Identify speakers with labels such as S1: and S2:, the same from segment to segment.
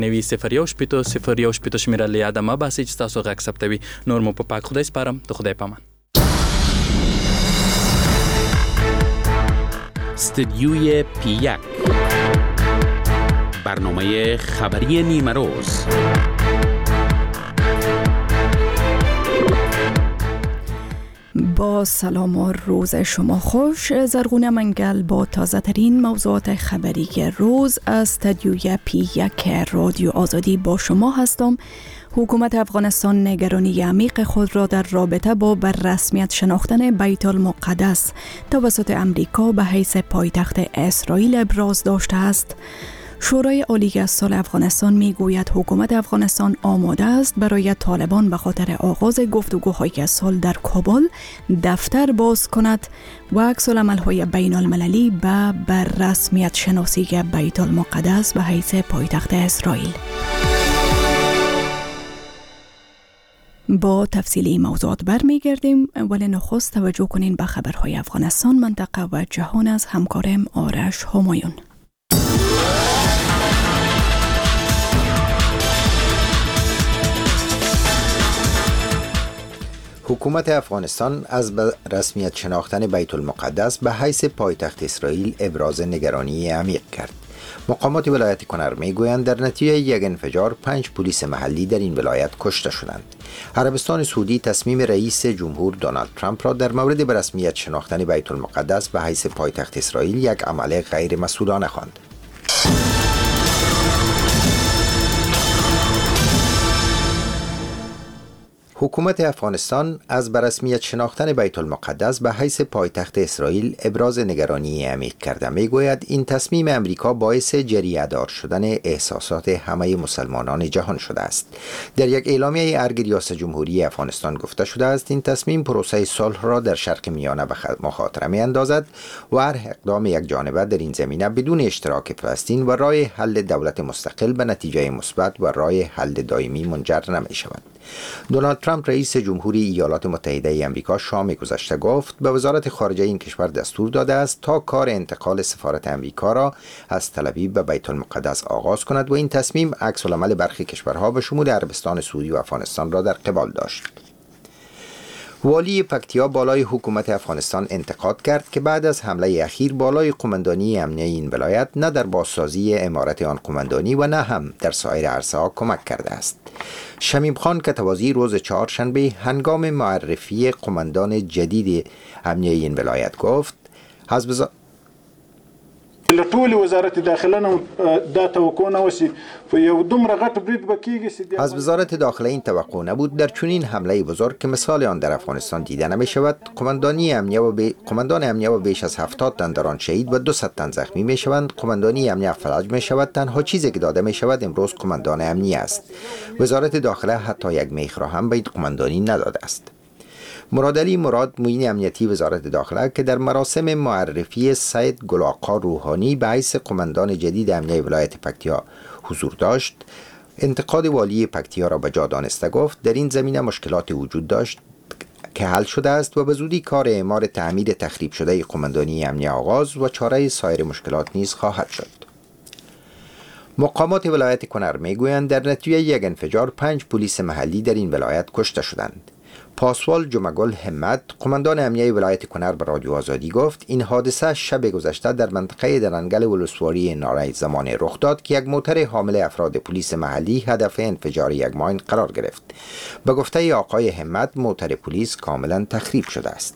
S1: نوی 0 شمیره لیاده ما باسی چې تاسو غږ ثبتوي. نور مو په پاک خدای سپارم. د خدای پامان.
S2: استدیوی پی1 برنامه خبری نیمه روز.
S3: با سلام و روز شما خوش. زرغونه منگل با تازه ترین موضوعات خبری روز از استدیوی پی1 رادیو آزادی با شما هستم. حکومت افغانستان نگرانی عمیق خود را در رابطه با بالرسمیت شناختن بیت المقدس توسط امریکا به حیث پایتخت اسرائیل ابراز داشته است. شورای عالی سال افغانستان می گوید حکومت افغانستان آماده است برای طالبان به خاطر آغاز گفتگوهای سال در کابل دفتر باز کند و عکس‌العمل‌های بین المللی به بالرسمیت شناسی بیت المقدس به حیث پایتخت اسرائیل. با تفصیل این موضوعات برمیگردیم، ولی نخست توجه کنین به خبرهای افغانستان، منطقه و جهان از همکارم آرش همایون.
S4: حکومت افغانستان از رسمیت شناختن بیت المقدس به حیث پایتخت اسرائیل ابراز نگرانی عمیق کرد. مقامات ولایت کنر میگویند در نتیجه یک انفجار 5 پلیس محلی در این ولایت کشته شدند. عربستان سعودی تصمیم رئیس جمهور دونالد ترامپ را در مورد به رسمیت شناختن بیت المقدس به حیث پایتخت اسرائیل یک عمل غیر مسئولانه خواند. حکومت افغانستان از برسمیت شناختن بیت المقدس به حیث پایتخت اسرائیل ابراز نگرانی عمیق کرده. میگوید این تصمیم امریکا باعث جریه‌دار شدن احساسات همه مسلمانان جهان شده است. در یک اعلامیه ارگ ریاست جمهوری افغانستان گفته شده است این تصمیم پروسه صلح را در شرق میانه به مخاطره می‌اندازد و هر اقدام یک جانبه در این زمینه بدون اشتراک فلسطین و راه حل دولت مستقل به نتیجه مثبت و راه حل دائمی منجر نمی‌شود. دونالد ترامپ رئیس جمهوری ایالات متحده آمریکا شام گذشته گفت به وزارت خارجه این کشور دستور داده است تا کار انتقال سفارت آمریکا را از تل‌آویو به بیت المقدس آغاز کند و این تصمیم عکس‌العمل برخی کشورها به شمول عربستان سعودی و افغانستان را در قبال داشت. والی پکتیا بالای حکومت افغانستان انتقاد کرد که بعد از حمله اخیر بالای قماندانی امنیه این ولایت نه در بازسازی عمارت آن قماندانی و نه هم در سایر عرصه‌ها کمک کرده است. شمیم خان کتوازی روز چهارشنبه هنگام معرفی قماندان جدید امنیه این ولایت گفت
S5: ټول وزارت داخله نه دا توقع نه وسی په یو دومره غټ برید بکیږي.
S4: از وزارت داخله این توقع نبود در چنین حمله بزرگ که مثال آن در افغانستان دیده نمی شود قماندان امنیه و بیش از 70 تن در آن شهید و 200 تن زخمی می شوند. قماندانی امنیه فلج می شود. تنها چیزی که داده می شود امروز قماندان امنیه است. وزارت داخله حتی یک میخ را هم به این قماندانی نداده است. مراد علی مراد معین امنیتی وزارت داخله که در مراسم معرفی سید گل آقا روحانی به حیث قماندان جدید امنیه ولایت پکتیا حضور داشت، انتقاد والی پکتیا را به جا دانسته گفت در این زمینه مشکلات وجود داشت که حل شده است و به زودی کار اعمار تعمیر تخریب شده قماندانی امنیه آغاز و چاره سایر مشکلات نیز خواهد شد. مقامات ولایت کنر میگویند در نتیجه یک انفجار 5 پلیس محلی در این ولایت کشته شدند. پاسوال جمعگل همت قماندان امنیه ولایت کنر به رادیو آزادی گفت این حادثه شب گذشته در منطقه درنگل ولسوالی نارنج زمانه رخ داد که یک موتر حامل افراد پلیس محلی هدف انفجار یک ماین قرار گرفت. به گفته آقای همت موتر پلیس کاملا تخریب شده است.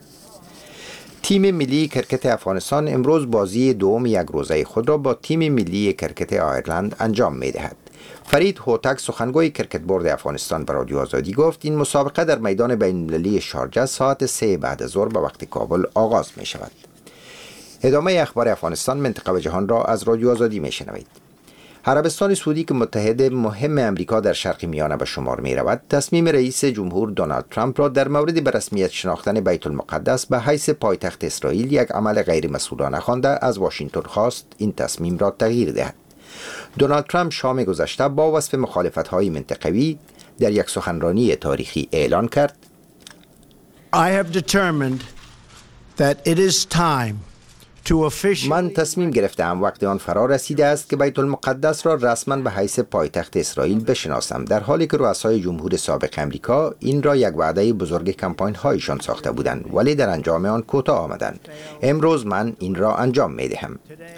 S4: تیم ملی کرکت افغانستان امروز بازی دوم یک روزه خود را با تیم ملی کرکت آیرلند انجام می‌دهد. فرید هوتک سخنگوی کرکت بورد افغانستان به رادیو آزادی گفت این مسابقه در میدان بین‌المللی شارجه ساعت 3 بعد از ظهر به وقت کابل آغاز می شود. ادامه اخبار افغانستان، منطقه و جهان را از رادیو آزادی می شنوید. عربستان سعودی که متحد مهم امریکا در شرق میانه به شمار می رود، تصمیم رئیس جمهور دونالد ترامپ را در مورد به رسمیت شناختن بیت المقدس به حیث پایتخت اسرائیل یک عمل غیر مسئولانه خوانده از واشنگتن خواست این تصمیم را تغییر دهد. دونالد ترامپ شام گذشته با وصف مخالفت‌های منطقوی در یک سخنرانی تاریخی اعلان کرد
S6: I have determined that it is time
S4: من تصمیم گرفتم وقتی آن فرا رسیده است که بیت المقدس را رسما به حیث پایتخت اسرائیل بشناسم، در حالی که رؤسای جمهور سابق امریکا این را یک وعده بزرگ کمپاین هایشان ساخته بودند ولی در انجام آن کوتاه آمدند. امروز من این را انجام می دهم.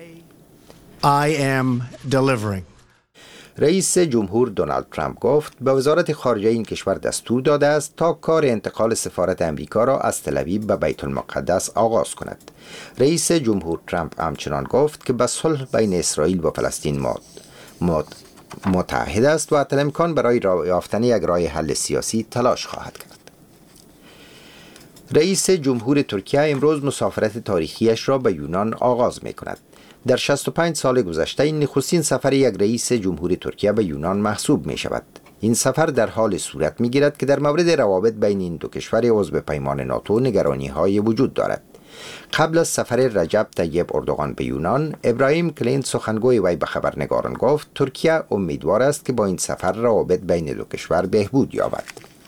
S4: رئیس جمهور دونالد ترامپ گفت به وزارت خارجه این کشور دستور داده است تا کار انتقال سفارت امریکا را از تل‌آویو به بیت المقدس آغاز کند. رئیس جمهور ترامپ همچنان گفت که به صلح بین اسرائیل و فلسطین متحد است و حتی امکان برای یافتن یک راه حل سیاسی تلاش خواهد کرد. رئیس جمهور ترکیه امروز مسافرت تاریخیش را به یونان آغاز می کند. در 65 سال گذشته این نخستین سفر یک رئیس جمهور ترکیه به یونان محسوب می شود. این سفر در حال صورت می گیرد که در مورد روابط بین این دو کشور عضو پیمان ناتو نگرانی های وجود دارد. قبل از سفر رجب طیب اردوغان به یونان، ابراهیم کلینت سخنگوی وی به خبرنگاران گفت ترکیه امیدوار است که با این سفر روابط بین دو کشور بهبود یابد.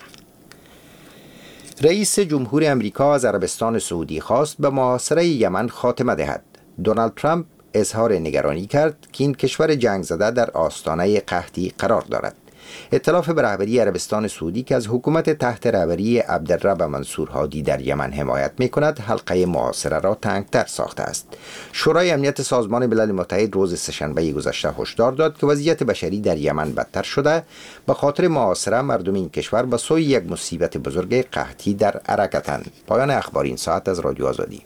S4: رئیس جمهور امریکا از عربستان سعودی خواست به محاصره یمن خاتمه دهد. دونالد ترامپ اظهار نگرانی کرد که این کشور جنگ زده در آستانه قحطی قرار دارد. ائتلاف به رهبری عربستان سعودی که از حکومت تحت رهبری عبدالرب منصور هادی در یمن حمایت می‌کند، حلقه محاصره را تنگ‌تر ساخته است. شورای امنیت سازمان ملل متحد روز سه‌شنبه گذشته هشدار داد که وضعیت بشری در یمن بدتر شده، به خاطر محاصره مردم این کشور به سوی یک مصیبت بزرگ قحطی در حرکتند. پایان اخبار این ساعت از رادیو آزادی.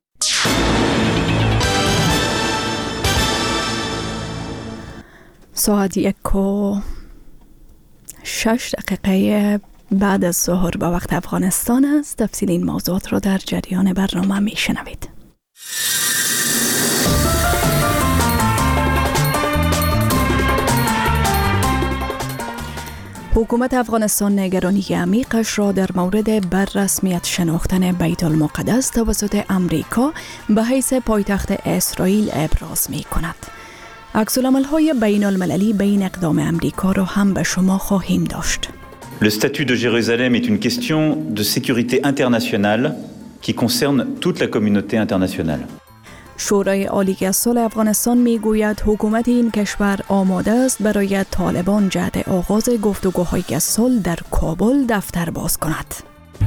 S3: ساعت 1:06 بعد از ظهر به وقت افغانستان است. تفصیل این موضوعات را در جریان برنامه می شنوید. حکومت افغانستان نگرانی عمیقش را در مورد بررسمیت شناختن بیت المقدس توسط امریکا به حیث پایتخت اسرائیل ابراز می کند. عکس‌العمل‌های بین المللی به این اقدام امریکا را هم به شما خواهیم داشت.
S6: Le statut de Jérusalem est une question de sécurité internationale qui concerne toute la communauté internationale.
S3: شورای عالی صلح افغانستان میگوید حکومت این کشور آماده است برای طالبان جهت آغاز گفتگوهای صلح در کابل دفتر باز کند.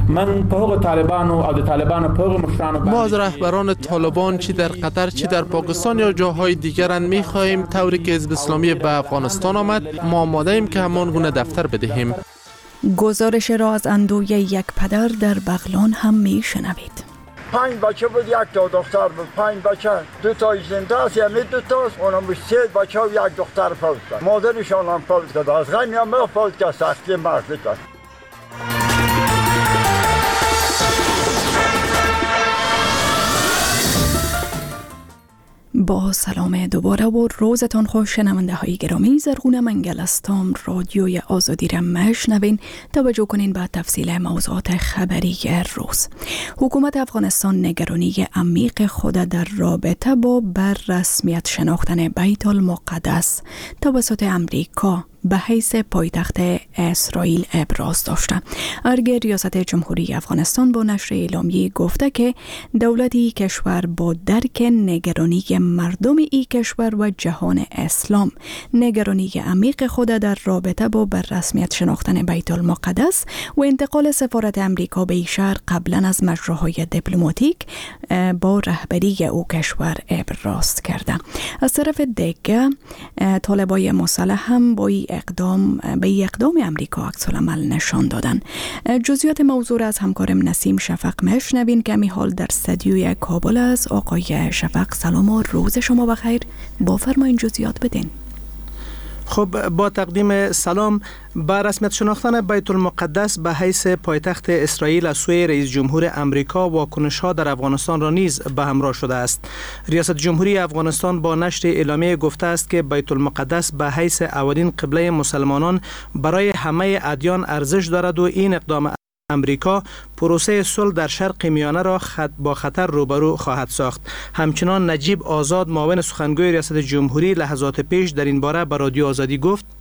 S7: ما از رهبران طالبان چی در قطر چی در پاکستان یا جاهای دیگر می‌خواهیم طوری که حزب اسلامی به افغانستان آمد ما آماده ایم که همان گونه دفتر بدهیم.
S3: گزارش را از اندوی یک پدر در بغلان هم میشنوید.
S8: 5 بچه بود، 1 تا دختر بود. 5 بچه 2 تا زنده است، یعنی 2 تاست. اونم 3 بچه و 1 دختر فوت کرد. مادرشان هم فوت کرد. از غمی هم فوت کرد، سختی مرد کرد.
S3: با سلام دوباره و روزتان خوش شنونده های گرامی. زرغون منگل هستم. رادیوی آزادی را میشنوین. توجه کنین به تفصیل موضوعات خبری روز. حکومت افغانستان نگرانی عمیق خود در رابطه با بررسمیت شناختن بیت المقدس توسط امریکا به حیث پایتخت اسرائیل ابراز داشته. ارگ ریاست جمهوری افغانستان با نشر اعلامیه گفته که دولت این کشور با درک نگرانی مردم این کشور و جهان اسلام نگرانی عمیق خود در رابطه با بررسمیت شناختن بیت المقدس و انتقال سفارت امریکا به این شهر قبلا از مجراهای دیپلماتیک با رهبری او کشور ابراز کرده. از طرف دیگه طالبای مسلح هم با به اقدام امریکا عکس‌العمل نشان دادن. جزئیات موضوع از همکارم نسیم شفق میشنوین که می حال در استودیوی کابل است. آقای شفق سلام و روز شما بخیر. بفرمایید جزئیات بدین.
S9: خب با تقدیم سلام، با رسمیت شناختن بیت المقدس به حیث پایتخت اسرائیل از سوی رئیس جمهور امریکا واکنش‌ها در افغانستان را نیز به همراه شده است. ریاست جمهوری افغانستان با نشر اعلامیه گفته است که بیت المقدس به حیث اولین قبله مسلمانان برای همه ادیان ارزش دارد و این اقدام امریکا پروسه صلح در شرق میانه را با خطر روبرو خواهد ساخت. همچنان نجیب آزاد معاون سخنگوی ریاست جمهوری لحظات پیش در این باره به رادیو آزادی گفت: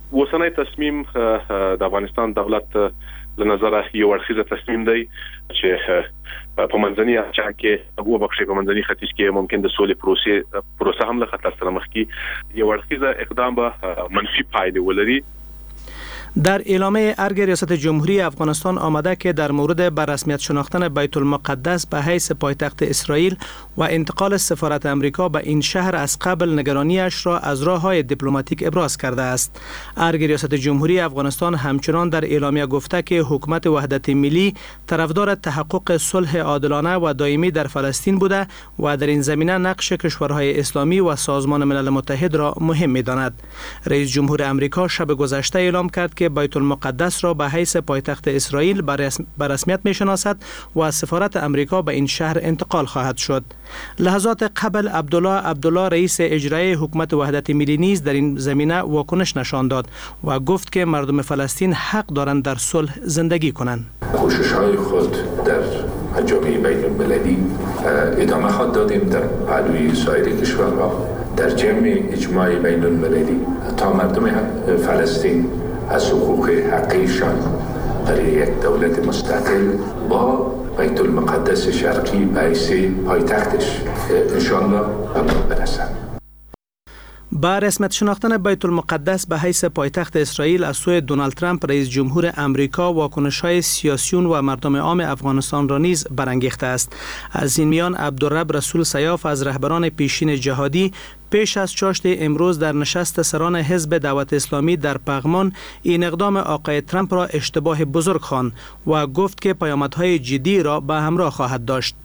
S10: اوسنی تصمیم د افغانستان دولت له نظر یو اړخیزه تصمیم دی چې په منځني اچا کې وبخښي په منځني ختیځ کې ممکن د سولې پروسه هم له خطر سره مخ کی یو اړخیزه اقدام به منفي پایلې ولري.
S9: در اعلامیه ارگ ریاست جمهوری افغانستان آمده که در مورد بر رسمیت شناختن بیت المقدس به حیث پایتخت اسرائیل و انتقال سفارت امریکا به این شهر از قبل نگرانیش را از راه‌های دیپلماتیک ابراز کرده است. ارگ ریاست جمهوری افغانستان همچنان در اعلامیه گفته که حکومت وحدت ملی طرفدار تحقق صلح عادلانه و دائمی در فلسطین بوده و در این زمینه نقش کشورهای اسلامی و سازمان ملل متحد را مهم می‌داند. رئیس جمهور امریکا شب گذشته اعلام کرد که بیت المقدس را به حیث پایتخت اسرائیل به رسمیت می‌شناسد و سفارت امریکا به این شهر انتقال خواهد شد. لحظات قبل عبدالله رئیس اجرایی حکومت وحدت ملی نیز در این زمینه واکنش نشان داد و گفت که مردم فلسطین حق دارند در صلح زندگی کنند.
S11: کوشش‌های خود در جامعه بین‌المللی ادامه خواهد دادیم در پهلوی سایر کشورها در جمع اجماع بین‌المللی تا مردم فلسطین از حقوق حقیقیشان برای یک دولت مستقل با بیت المقدس شرقی به حیث پایتختش انشاءالله برسند.
S9: با رسمیت شناختن بیت المقدس به حیث پایتخت اسرائیل از سوی دونالد ترامپ رئیس جمهور امریکا واکنش‌های سیاسیون و مردم عام افغانستان را نیز برانگیخته است. از این میان عبدالرب رسول سیاف از رهبران پیشین جهادی پیش از چاشت امروز در نشست سران حزب دعوت اسلامی در پغمان این اقدام آقای ترامپ را اشتباه بزرگ خواند و گفت که پیامدهای جدی را به همراه خواهد داشت.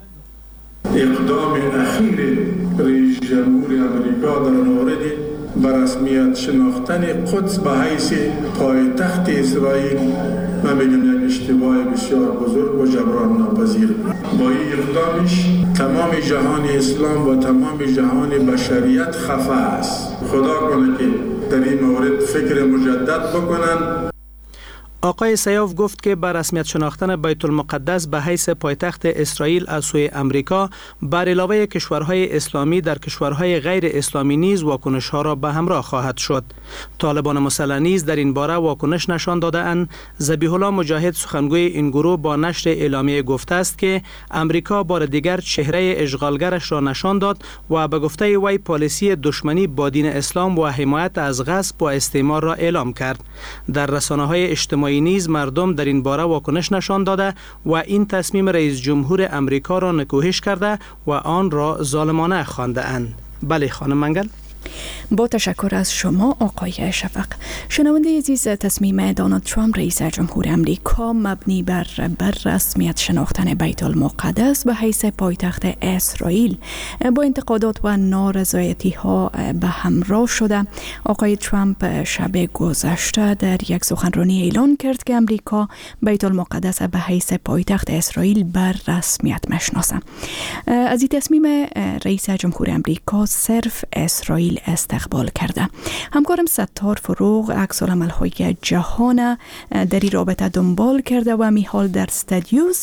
S12: اقدام اخیر رئیس جمهور امریکا در مورد به رسمیت شناختن قدس به حیث پایتخت اسرائیل من بگم یک اشتباه بسیار بزرگ و جبران ناپذیر. با این اقدامش تمام جهان اسلام و تمام جهان بشریت خفه است. خدا کنه که در این مورد فکر مجدد بکنن.
S9: آقای سیاف گفت که بر رسمیت شناختن بیت المقدس به حیث پایتخت اسرائیل از سوی امریکا بر علاوه کشورهای اسلامی در کشورهای غیر اسلامی نیز واکنش‌ها را به همراه خواهد شد. طالبان مسلح نیز در این باره واکنش نشان داده‌اند. ذبیح الله مجاهد سخنگوی این گروه با نشر اعلامیه گفته است که امریکا بار دیگر چهره اشغالگرش را نشان داد و به گفته وی پالیسی دشمنی با دین اسلام و حمایت از غصب و استعمار را اعلام کرد. در رسانه‌های اجتماعی نیز مردم در این باره واکنش نشان داده و این تصمیم رئیس جمهور امریکا را نکوهش کرده و آن را ظالمانه خوانده اند. بله خانم منگل.
S3: با تشکر از شما آقای شفق. شنونده عزیز، تصمیم دونالد ترامپ رئیس جمهور امریکا مبنی بر رسمیت شناختن بیت المقدس به حیث پایتخت اسرائیل با انتقادات و نارضایتی ها به همراه شده. آقای ترامپ شب گذشته در یک سخنرانی اعلان کرد که امریکا بیت المقدس به حیث پایتخت اسرائیل بر رسمیت میشناسه. از این تصمیم رئیس جمهور امریکا صرف اسرائیل استقبال کرده. همکارم ستار فروغ عکس‌العمل‌های جهان در این رابطه دنبال کرده و میحال در استودیوز.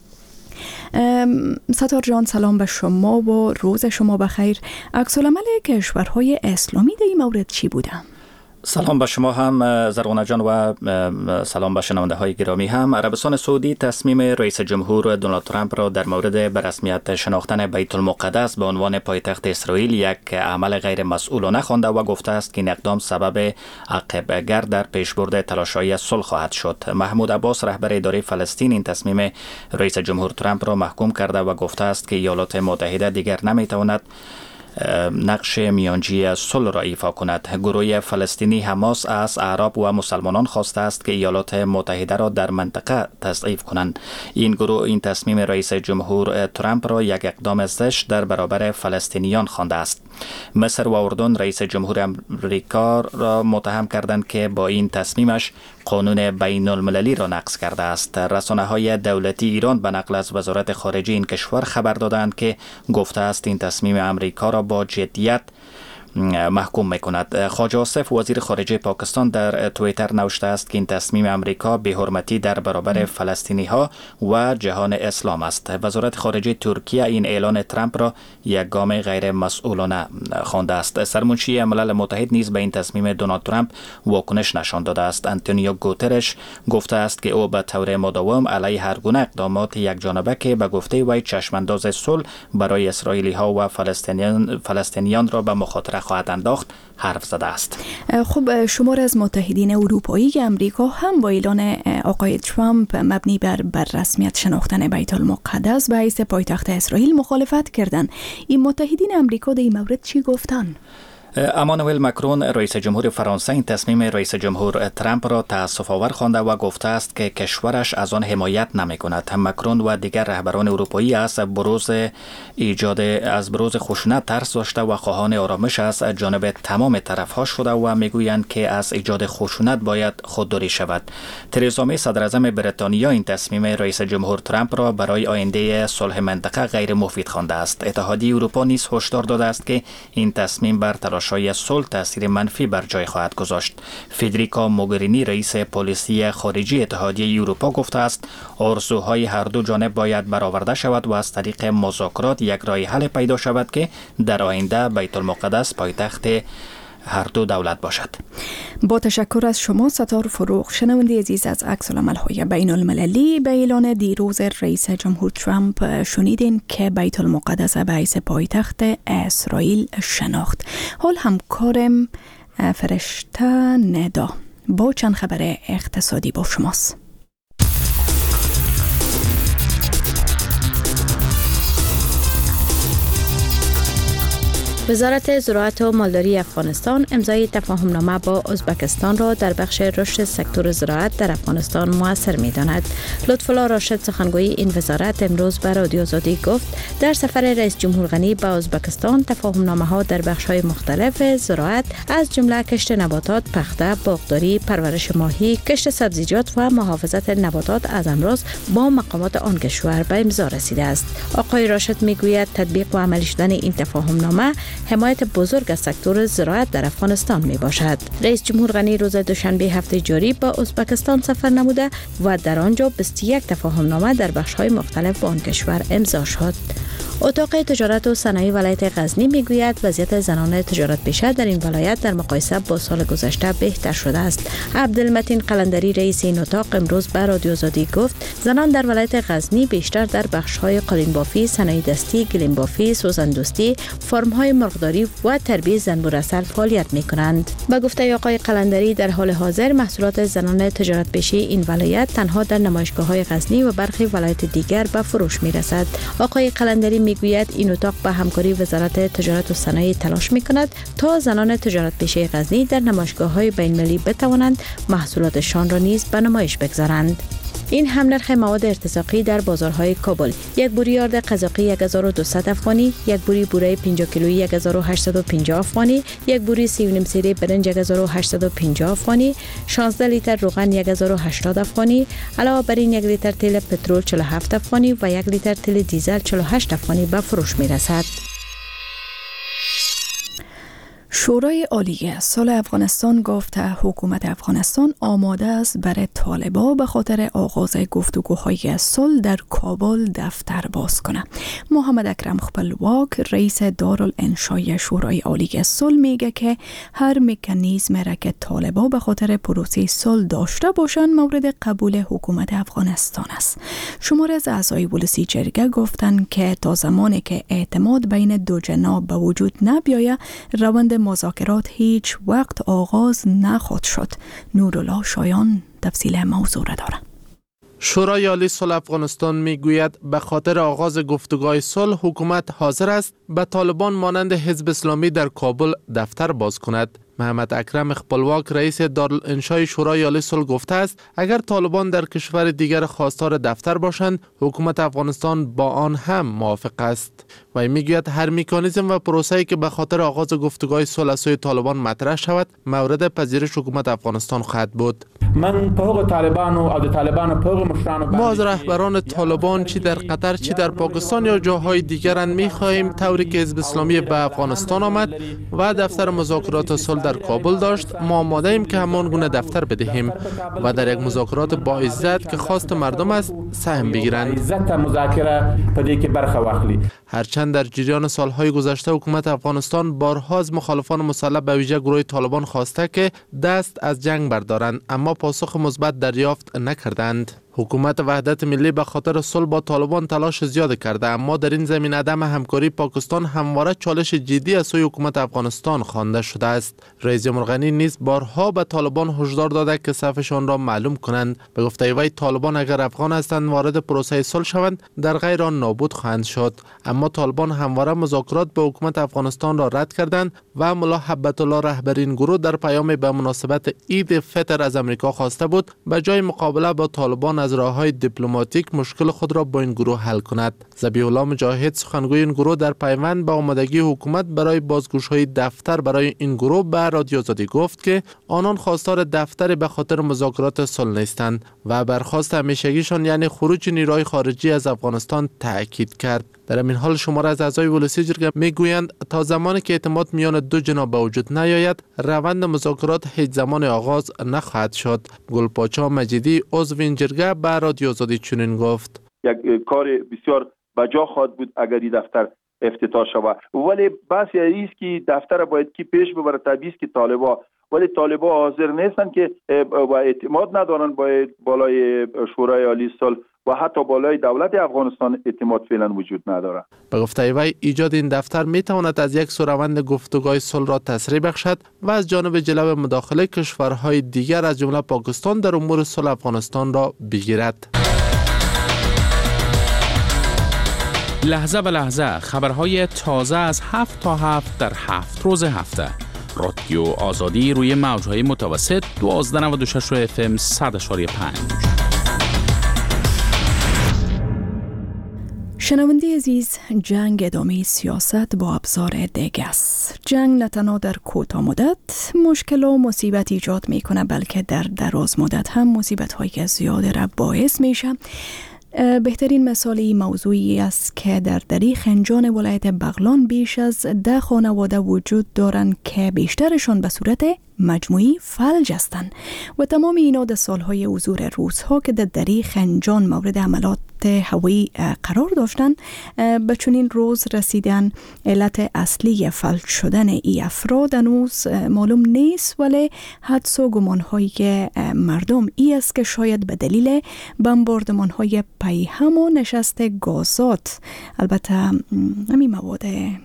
S3: ستار جان، سلام به شما و روز شما بخیر. عکس‌العمل کشورهای اسلامی در این مورد چی بوده؟
S13: سلام به شما هم زرغونه جان و سلام به شنونده های گرامی هم. عربستان سعودی تصمیم رئیس جمهور دونالد ترامپ را در مورد به رسمیت شناختن بیت المقدس به عنوان پایتخت اسرائیل یک عمل غیر مسئولانه خوانده و گفته است که این اقدام سبب عقب‌گرد در پیشبرد تلاش‌های صلح خواهد شد. محمود عباس رهبر اداره فلسطین این تصمیم رئیس جمهور ترامپ را محکوم کرده و گفته است که ایالات متحده دیگر نمی‌تواند نقش میانجی صلح را ایفا کند. گروه فلسطینی حماس از اعراب و مسلمانان خواسته است که ایالات متحده را در منطقه تضعیف کنند. این گروه این تصمیم رئیس جمهور ترامپ را یک اقدام زشت در برابر فلسطینیان خوانده است. مصر و اردن رئیس جمهور امریکا را متهم کردند که با این تصمیمش قانون بین المللی را نقض کرده است. رسانه‌های دولتی ایران به نقل از وزارت خارجه این کشور خبر دادند که گفته است این تصمیم امریکا را با جدیت محکوم میکند. خواجه آصف وزیر خارجه پاکستان در توییتر نوشته است که این تصمیم امریکا بی‌حرمتی در برابر فلسطینی ها و جهان اسلام است. وزارت خارجه ترکیه این اعلان ترامپ را یک گام غیر مسئولانه خوانده است. سرمنشی ملل متحد نیز به این تصمیم دونالد ترامپ واکنش نشان داده است. آنتونیو گوترش گفته است که او به طور مداوم علیه هر گونه اقدامات یک جانبه که به گفته وی چشمانداز صلح برای اسرائیلی ها و فلسطینیان را به مخاطره خواهد انداخت حرف زده است.
S3: خب شمار از متحدین اروپایی امریکا هم با اعلان آقای ترامپ مبنی بر رسمیت شناختن بیت المقدس به حیث پایتخت اسرائیل مخالفت کردند. این متحدین امریکا در این مورد چی گفتن؟
S13: امانوئل مکرون رئیس جمهور فرانسه این تصمیم رئیس جمهور ترامپ را تأسف آور خوانده و گفته است که کشورش از آن حمایت نمی‌کند. مکرون و دیگر رهبران اروپایی از بروز خشونت ترس داشته و خواهان آرامش از جانب تمام طرف‌ها شده و میگویند که از ایجاد خشونت باید خودداری شود. ترزا می صدر اعظم بریتانیا این تصمیم رئیس جمهور ترامپ را برای آینده صلح منطقه غیر مفید خوانده است. اتحادیه اروپا نیز هشدار داده است که این تصمیم بر تلاش‌های صلح تاثیر منفی بر جای خواهد گذاشت. فدریکا موگرینی رئیس پلیسی خارجی اتحادیه اروپا گفته است آرزوهای هر دو جانب باید برآورده شود و از طریق مذاکرات یک راه حل پیدا شود که در آینده بیت المقدس پایتخت هر دو دولت باشد.
S3: با تشکر از شما ستار فروغ. شنونده عزیز، از عکس‌العمل‌های بین المللی به اعلان دیروز رئیس جمهور ترامپ شنیدین که بیت المقدس به حیث پایتخت اسرائیل شناخت. حال همکارم فرشته ندا با چند خبر اقتصادی با شماست.
S14: وزارت زراعت و مالداری افغانستان امضای تفاهمنامه با ازبکستان را در بخش رشد سکتور زراعت در افغانستان مؤثر می‌داند. لطف‌الله راشد سخنگوی این وزارت امروز به رادیو آزادی گفت در سفر رئیس جمهور غنی به ازبکستان تفاهمنامه‌ها در بخش‌های مختلف زراعت از جمله کشت نباتات، پخته، باغداری، پرورش ماهی، کشت سبزیجات و محافظت نباتات از امروز با مقامات آن کشور به امضا رسیده است. آقای راشد می‌گوید تطبیق و عملی شدن این تفاهمنامه حمایت بزرگ از سکتور زراعت در افغانستان می باشد. رئیس جمهور غنی روز دوشنبه هفته جاری با ازبکستان سفر نموده و در آنجا 21 تفاهمنامه در بخش‌های مختلف با آن کشور امضا شد. اتاق تجارت و صنایع ولایت غزنی میگوید وضعیت زنان تجارت پیشه در این ولایت در مقایسه با سال گذشته بهتر شده است. عبدالمتین قلندری رئیس این اتاق امروز به رادیو آزادی گفت زنان در ولایت غزنی بیشتر در بخش‌های قالین بافی، صنایع دستی، گلیم بافی، سوزندوستی، فرم‌های مرغداری و تربیت زنبور عسل فعالیت می‌کنند. به گفته آقای قلندری در حال حاضر محصولات زنان تجارت پیشه این ولایت تنها در نمایشگاه‌های غزنی و برخی ولایت دیگر به فروش می‌رسد. آقای قلندری میگوید این اتاق با همکاری وزارت تجارت و صنایع تلاش می‌کند تا زنان تجارت پیشه غزنی در نمایشگاه‌های بین‌المللی بتوانند محصولاتشان را نیز به نمایش بگذارند. این هم نرخ مواد ارتزاقی در بازارهای کابل: یک بوری آرد قزاقی 1200 افغانی، یک بوری بوره 50 کیلویی 1850 افغانی، یک بوری 3.5 سیره برنج 1850 افغانی، 16 لیتر روغن 1080 افغانی، علاوه بر این 1 لیتر تیل پترول 47 افغانی و 1 لیتر تیل دیزل 48 افغانی به فروش می‌رسد.
S3: شورای عالی صلح افغانستان گفت حکومت افغانستان آماده است برای طالبان به خاطر آغاز گفتگوهای صلح در کابل دفتر باز کنه. محمد اکرم خپلواک رئیس دارالانشای شورای عالی صلح میگه که هر مکانیزم را که طالبان به خاطر پروسه صلح داشته باشند مورد قبول حکومت افغانستان است. شمار از اعضای ولسی جرگه گفتند که تا زمانی که اعتماد بین دو جناح به وجود نبیاید روند مذاکرات هیچ وقت آغاز نخواهد شد. نورالله شایان تفصیل موضوع را دارد.
S7: شورای عالی صلح افغانستان میگوید به خاطر آغاز گفتگوهای صلح حکومت حاضر است به طالبان مانند حزب اسلامی در کابل دفتر باز کند. محمد اکرم خپلواک رئیس دارالانشای شورای عالی صلح گفته است اگر طالبان در کشور دیگر خواستار دفتر باشند حکومت افغانستان با آن هم موافق است. و میگوید هر مکانیزم و پروسه‌ای که به خاطر آغاز گفتگوهای صلح از سوی طالبان مطرح شود مورد پذیرش حکومت افغانستان خواهد بود.
S15: من په هغه طالبانو او د طالبانو په هغه مشرانو
S7: ما از رهبران طالبان چی در قطر چی در پاکستان یا جاهای دیگرند می‌خواهیم طوری که حزب اسلامی به افغانستان آمد و دفتر مذاکرات صلح در کابل داشت، ما آماده ایم که همان گونه دفتر بدهیم و در یک مذاکرات با عزت که خواست مردم است سهم بگیرند.
S15: عزت مذاکره په دې کې برخه واخلي.
S7: هرچند در جریان سالهای گذشته حکومت افغانستان بارها از مخالفان مسلح به ویژه گروه طالبان خواسته که دست از جنگ بردارند، اما پاسخ مثبت دریافت نکردند. حکومت وحدت ملی به خاطر صلح با طالبان تلاش زیاد کرده، اما در این زمین عدم همکاری پاکستان همواره چالش جدی از سوی حکومت افغانستان خوانده شده است. رئیس جمهور غنی نیز بارها به طالبان هشدار داده که صفشان را معلوم کنند. به گفته وی طالبان اگر افغان هستند وارد پروسه صلح شوند در غیر آن نابود خواهند شد، اما طالبان همواره مذاکرات با حکومت افغانستان را رد کردند و ملا حبت الله رهبر این گروه در پیام به مناسبت عید فطر از امریکا خواسته بود به جای مقابله با طالبان از راه‌های دیپلماتیک مشکل خود را با این گروه حل کند. ذبیح الله مجاهد سخنگوی این گروه در پیوند با آمادگی حکومت برای بازگوش‌های دفتر برای این گروه به رادیو آزادی گفت که آنان خواستار دفتر به خاطر مذاکرات صلح نیستند و برخواست همیشگیشان یعنی خروج نیروهای خارجی از افغانستان تاکید کرد. در این حال شماره از اعضای ولسی جرگه میگویند تا زمانی که اعتماد میان دو جناح به وجود نیاید روند مذاکرات هیچ زمان آغاز نخواهد شد. گلپاچا مجیدی عضو این جرگه به رادیو آزادی چنین گفت:
S16: یک کار بسیار بجا خواهد بود اگر این دفتر افتتاح شود، ولی بحث است که دفتر باید کی پیش ببره تبعیض که طالبا، ولی طالبا حاضر نیستن که و اعتماد ندارن باید بالای شورای عالی صلح و حتی بالای دولت افغانستان اعتماد فعلا وجود نداره.
S7: به گفته وی ایجاد این دفتر می تواند از یک سوروند گفتگوهای صلح را تسریع بخشد و از جانب جلب مداخله کشورهای دیگر از جمله پاکستان در امور صلح افغانستان را بگیرد.
S2: لحظه به لحظه خبرهای تازه از 7 تا 7 در 7 روز هفته. رادیو آزادی روی موجهای متوسط 1296 FM 100.5.
S3: شنونده عزیز، جنگ ادامه سیاست با ابزار دیگه است. جنگ نه تنها در کوتاه مدت مشکل و مصیبت ایجاد میکنه بلکه در دراز مدت هم مصیبت های زیاد را باعث میشه. بهترین مثال این موضوعی است که در دری خنجان ولایت بغلان بیش از 10 خانواده وجود دارند که بیشترشان به صورت مجموعی فلج هستند و تمام اینا در سالهای حضور روس‌ها که در دری خنجان مورد حملات هوایی قرار داشتند به چنین روز رسیدن. علت اصلی فلج شدن ای افراد هنوز معلوم نیست، ولی حدس و گمان‌های مردم ای است که شاید به دلیل بمباردمان‌های پیهم و نشست گازات، البته همین مواد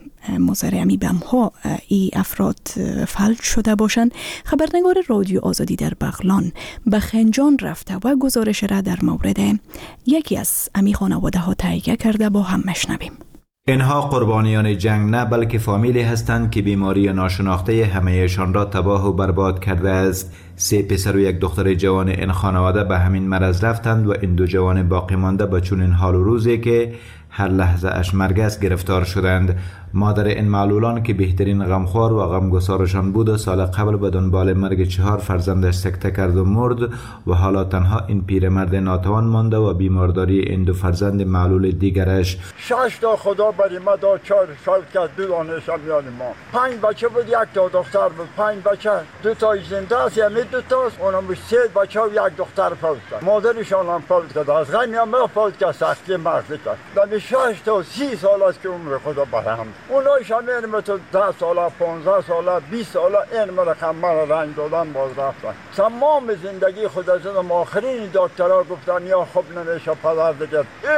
S3: مضر همی بم‌ها ای افراد فلج شده باشند. خبرنگار رادیو آزادی در بغلان به خنجان رفته و گزارش را در مورد یکی از امی خانواده ها تهیه کرده، با هم مشنویم.
S17: اینها قربانیان جنگ نه بلکه فامیلی هستند که بیماری ناشناخته همه‌شان را تباه و برباد کرده است. 3 پسر و 1 دختر جوان این خانواده به همین مرض رفتند و این 2 جوان باقی مانده به چنین حال و روزی که هر لحظه اش مرگ است گرفتار شدند. مادر این معلولان که بهترین غمخوار و غمگسارشان بود سال قبل به دنبال مرگ 4 فرزندش سکته کرد و مرد و حالا تنها این پیرمرد ناتوان مانده و بیمارداری این 2 فرزند معلول دیگرش.
S8: 6 تا خدا بری ما دا 4 سال که 2 دانشم یاد ما 5 بچه بود، 1 تا دختر بود. 5 بچه 2 تا زنده است، یعنی 2 تاست، اونم 3 بچه و 1 دختر فوت کرد. مادرشان هم فوت کرد، از غمی هم فوت کرد، سختی مرد کرد. در 6 تا 30 سال است که عمر خدا برهم. اونایش هم اینمه تو 10 ساله 15 ساله 20 ساله اینمه رقم مرا رنگ دادن باز رفتن. تمام زندگی خود از اون آخرین دکترها گفتن یا خوب نمیشه پدر دیگه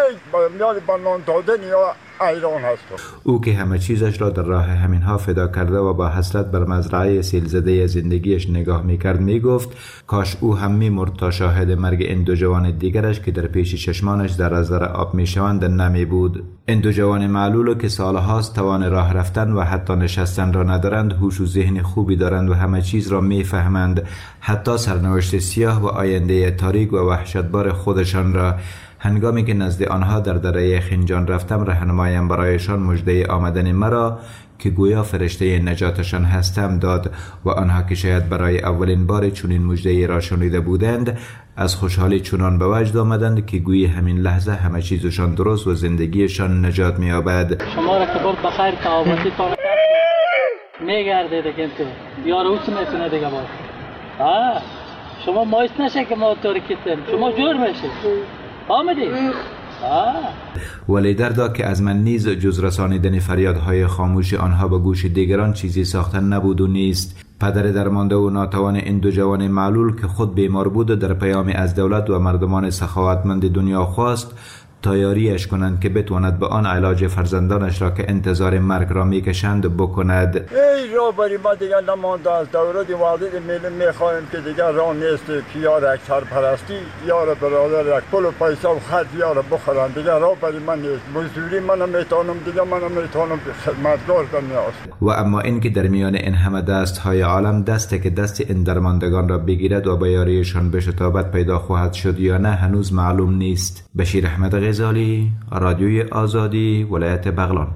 S8: میاد بنان دادن یا ایران هست.
S17: او که همه چیزش را در راه همینها فدا کرده و با حسرت بر مزرعه سیلزده زندگیش نگاه میکرد میگفت کاش او هم میمرد تا شاهد مرگ این 2 جوان دیگرش که در پیش چشمانش در نظر آب میشوند نمی بود. این 2 جوان معلول که سالهاست توان راه رفتن و حتی نشستن را ندارند، هوش و ذهن خوبی دارند و همه چیز را میفهمند، حتی سرنوشت سیاه و آینده تاریک و وحشتبار خودشان را. هنگامی که نزد آنها در دره خنجان رفتم، راهنمایم برایشان مژده آمدن مرا که گویا فرشته نجاتشان هستم داد و آنها که شاید برای اولین بار چنین مژده را شنیده بودند از خوشحالی چنان به وجد آمدند که گویی همین لحظه همه چیزشان درست و زندگیشان نجات می‌یابد.
S18: شما را که برد بخیر تعابتی تا میگرده دیگه تو یار اوس میتونه دیگه باید شما مایست نشه که ما طوری کتیم شما جور میشه آمدی
S17: ولی دردا که از من نیز جز رسانیدن فریادهای خاموش آنها به گوش دیگران چیزی ساختن نبود و نیست. پدر درمانده و ناتوان این دو جوان معلول که خود بیمار بود در پیامی از دولت و مردمان سخاوتمند دنیا خواست تا یاریش کنند که بتواند به آن علاج فرزندانش را که انتظار مرگ را میکشند بکند.
S8: ای رهبری ما دیگر نمانده از دولت واحد ملی میخواهیم که دیگر راه نیست که یار سرپرستی یار برادر پول و پیسه و خرج یار بخورن دیگر رهبری من نیست. مزدوری من میتونم دیگر من میتونم خدمتگار کنم.
S17: و اما این که در میان این همه دستهای عالم دسته که دست این درماندگان را بگیرد و به یاریشان به شتابت پیدا خواهد شد یا نه هنوز معلوم نیست. بشیر احمد غزالی، رادیوی آزادی، ولایت بغلان.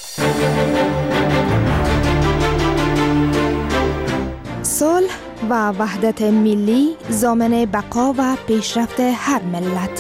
S19: صلح و وحدت ملی ضامن بقا و پیشرفت هر ملت.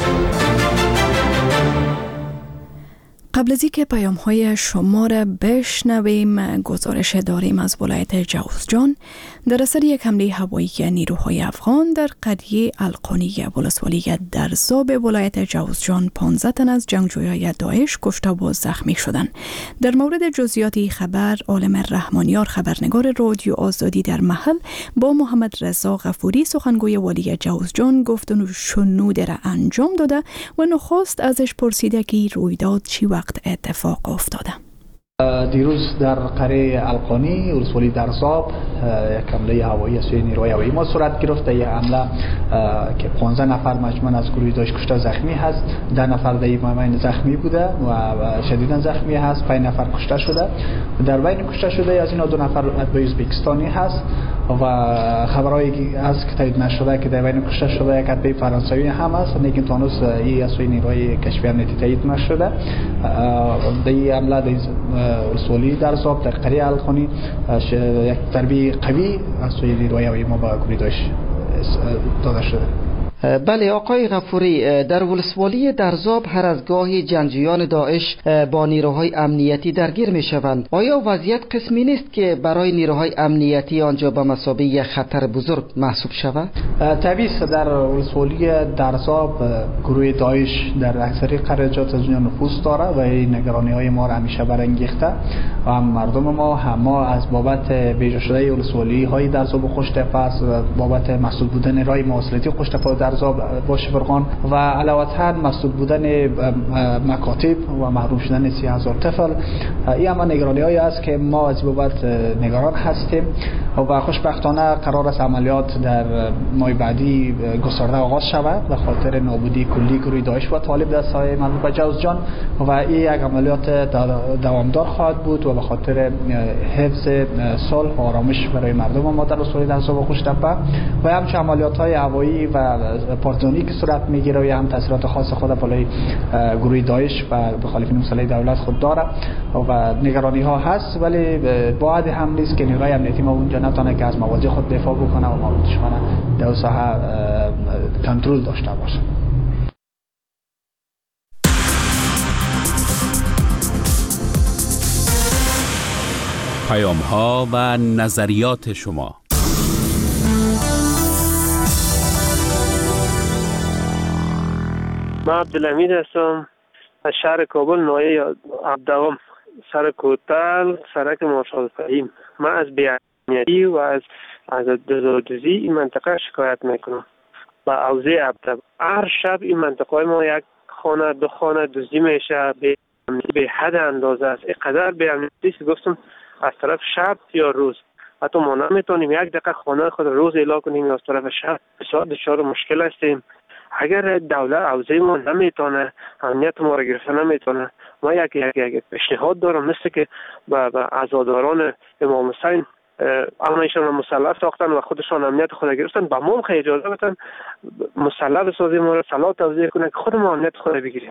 S3: قبل از اینکه پیام‌های شما را بشنویم گزارش داریم از ولایت جوزجان در اثر یک حمله هوایی نیروهای افغان در قریه القونیه ولسوالی درزاب ولایت جوزجان 15 تن از جنگجویان داعش کشته و زخمی شدند. در مورد جزئیات خبر عالم رحمانیار خبرنگار رادیو آزادی در محل با محمد رضا غفوری سخنگوی والی جوزجان گفتن و شنود را انجام داده و نخست ازش پرسیده که رویداد چی وقت اتفاق افتاده.
S20: دیروز در قریه القانی ولسوالی درزاب یک حمله هوایی از سوی نیروهای هوایی ما صورت گرفت. یک حمله که 15 نفر مجموعاً از گروه داعش کشته زخمی هست. 10 نفر در این زخمی بوده و شدیداً زخمی هست. 5 نفر کشته شده. در بین کشته شده از اینا 2 نفر اتباع ازبکستانی هست و خبرایی از که تایید نشده که در بین کشته شده یک اتباع فرانسوی هم است، لیکن تا هنوز این از سوی نیروهای کشفی امنیتی تایید نشده. در این حمله ولسوالی درزاب در قریه القانی یک ضربه قوی از سوی نیروهای هوایی ما به گروه داعش داده شده.
S21: بله آقای غفوری، در ولسوالی درزاب هر از گاهی جنگجویان داعش با نیروهای امنیتی درگیر می شوند. آیا وضعیت قسمی نیست که برای نیروهای امنیتی آنجا به مثابه خطر بزرگ محسوب شود؟
S20: طبیعی است در ولسوالی درزاب گروه داعش در اکثر قریات از اونجا نفوذ داره و این نگرانی های ما را همیشه برانگیخته و هم مردم ما از بابت بیجا شده ولسوالی های درزاب خوشتپه است و بابت مسئول بودن رای مواصلاتی خوشتپه درزاب با شبرغان و علاوه مسئول بودن مکاتب و محروم شدن 30,000 طفل. این هم نگرانی هایی است که ما از بابت نگران هستیم و خوشبختانه قرار است عملیات در ماه بعدی گسترده آغاز شود به خاطر نابودی کلی گروه داعش و طالب در سایه مربوط به جوزجان و این یک عملیات دوامدار خواهد بود و به خاطر حفظ صلح و آرامش برای مردم ما در ولسوالی درزاب و خوشتپه و همچنین عملیات های هوایی و پارتونی که صورت میگیره و هم تاثیرات خاص خود بالای گروه داعش و مخالفین مسلح دولت خود داره و نگرانی ها هست، ولی باید هم نیست که نیروهای امنیتی ما اونجا نتونه که از مواضع خود دفاع بکنه و ما دشمن در ساحه کنترل داشته باشه.
S2: پیام ها و نظریات شما.
S22: من عبدالحمید هستم از شهر کابل، ناحیه عبدالقادر، سر کوتل، سرک مارشال فهیم. من از بی‌امنیتی و از دزدی این منطقه شکایت میکنم. با حوزه عبدالقادر هر شب این منطقه ما یک خانه دو خانه دزدی میشه به حد اندازه است. اینقدر بی‌امنیتی که گفتم از طرف شب یا روز حتی ما نمیتونیم یک دقیقه خانه خود روز اعلام کنیم یا از طرف شب بسیار دچار مشکل هستیم. اگر دولت حوزه ما نمیتونه امنیت ما را گرفته نمیتونه، ما یک پیشنهاد دارم مثل که به عزاداران امام حسین همه‌شان مسلح ساختن و خودشان امنیت خود گرفتن. با ما خیلی اجازه بدن مسلح بسازیم و سلاح توزیع کنن که خود ما امنیت خود بگیریم.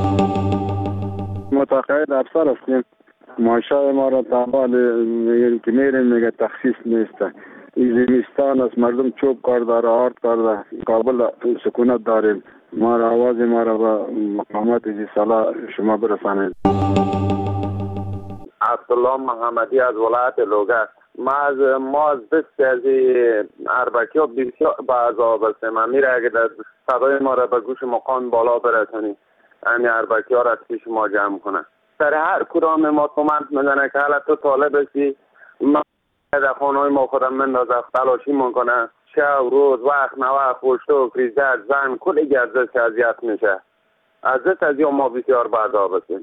S1: متقاعد افسر هستیم. معاشای ما را دنبال میگیم که میریم میگه تخصیص نیست. این زمستان از مردم چوب کرده، آرد کرده. کابل سکونت داریم. ما را آواز ما را به مقامات صلاح شما برسانید.
S5: عبدالله محمدی از ولایت لوگر. ما از دست از اربکی ها بسیار به عذاب هستیم. میره اگه صدای ما را به گوش مقام بالا برسونی، یعنی اربکی ها را از پیش ما جمع کنه. در هر کدام ما تومنت میزنه که حالا تو طالب هستی، ما در خانه ما خودم مندازه، تلاشی میکنه، شب روز وقت نوه خوشتو کریزت زن کلی از دست اذیت میشه. از دست از ما بسیار به عذاب هستیم.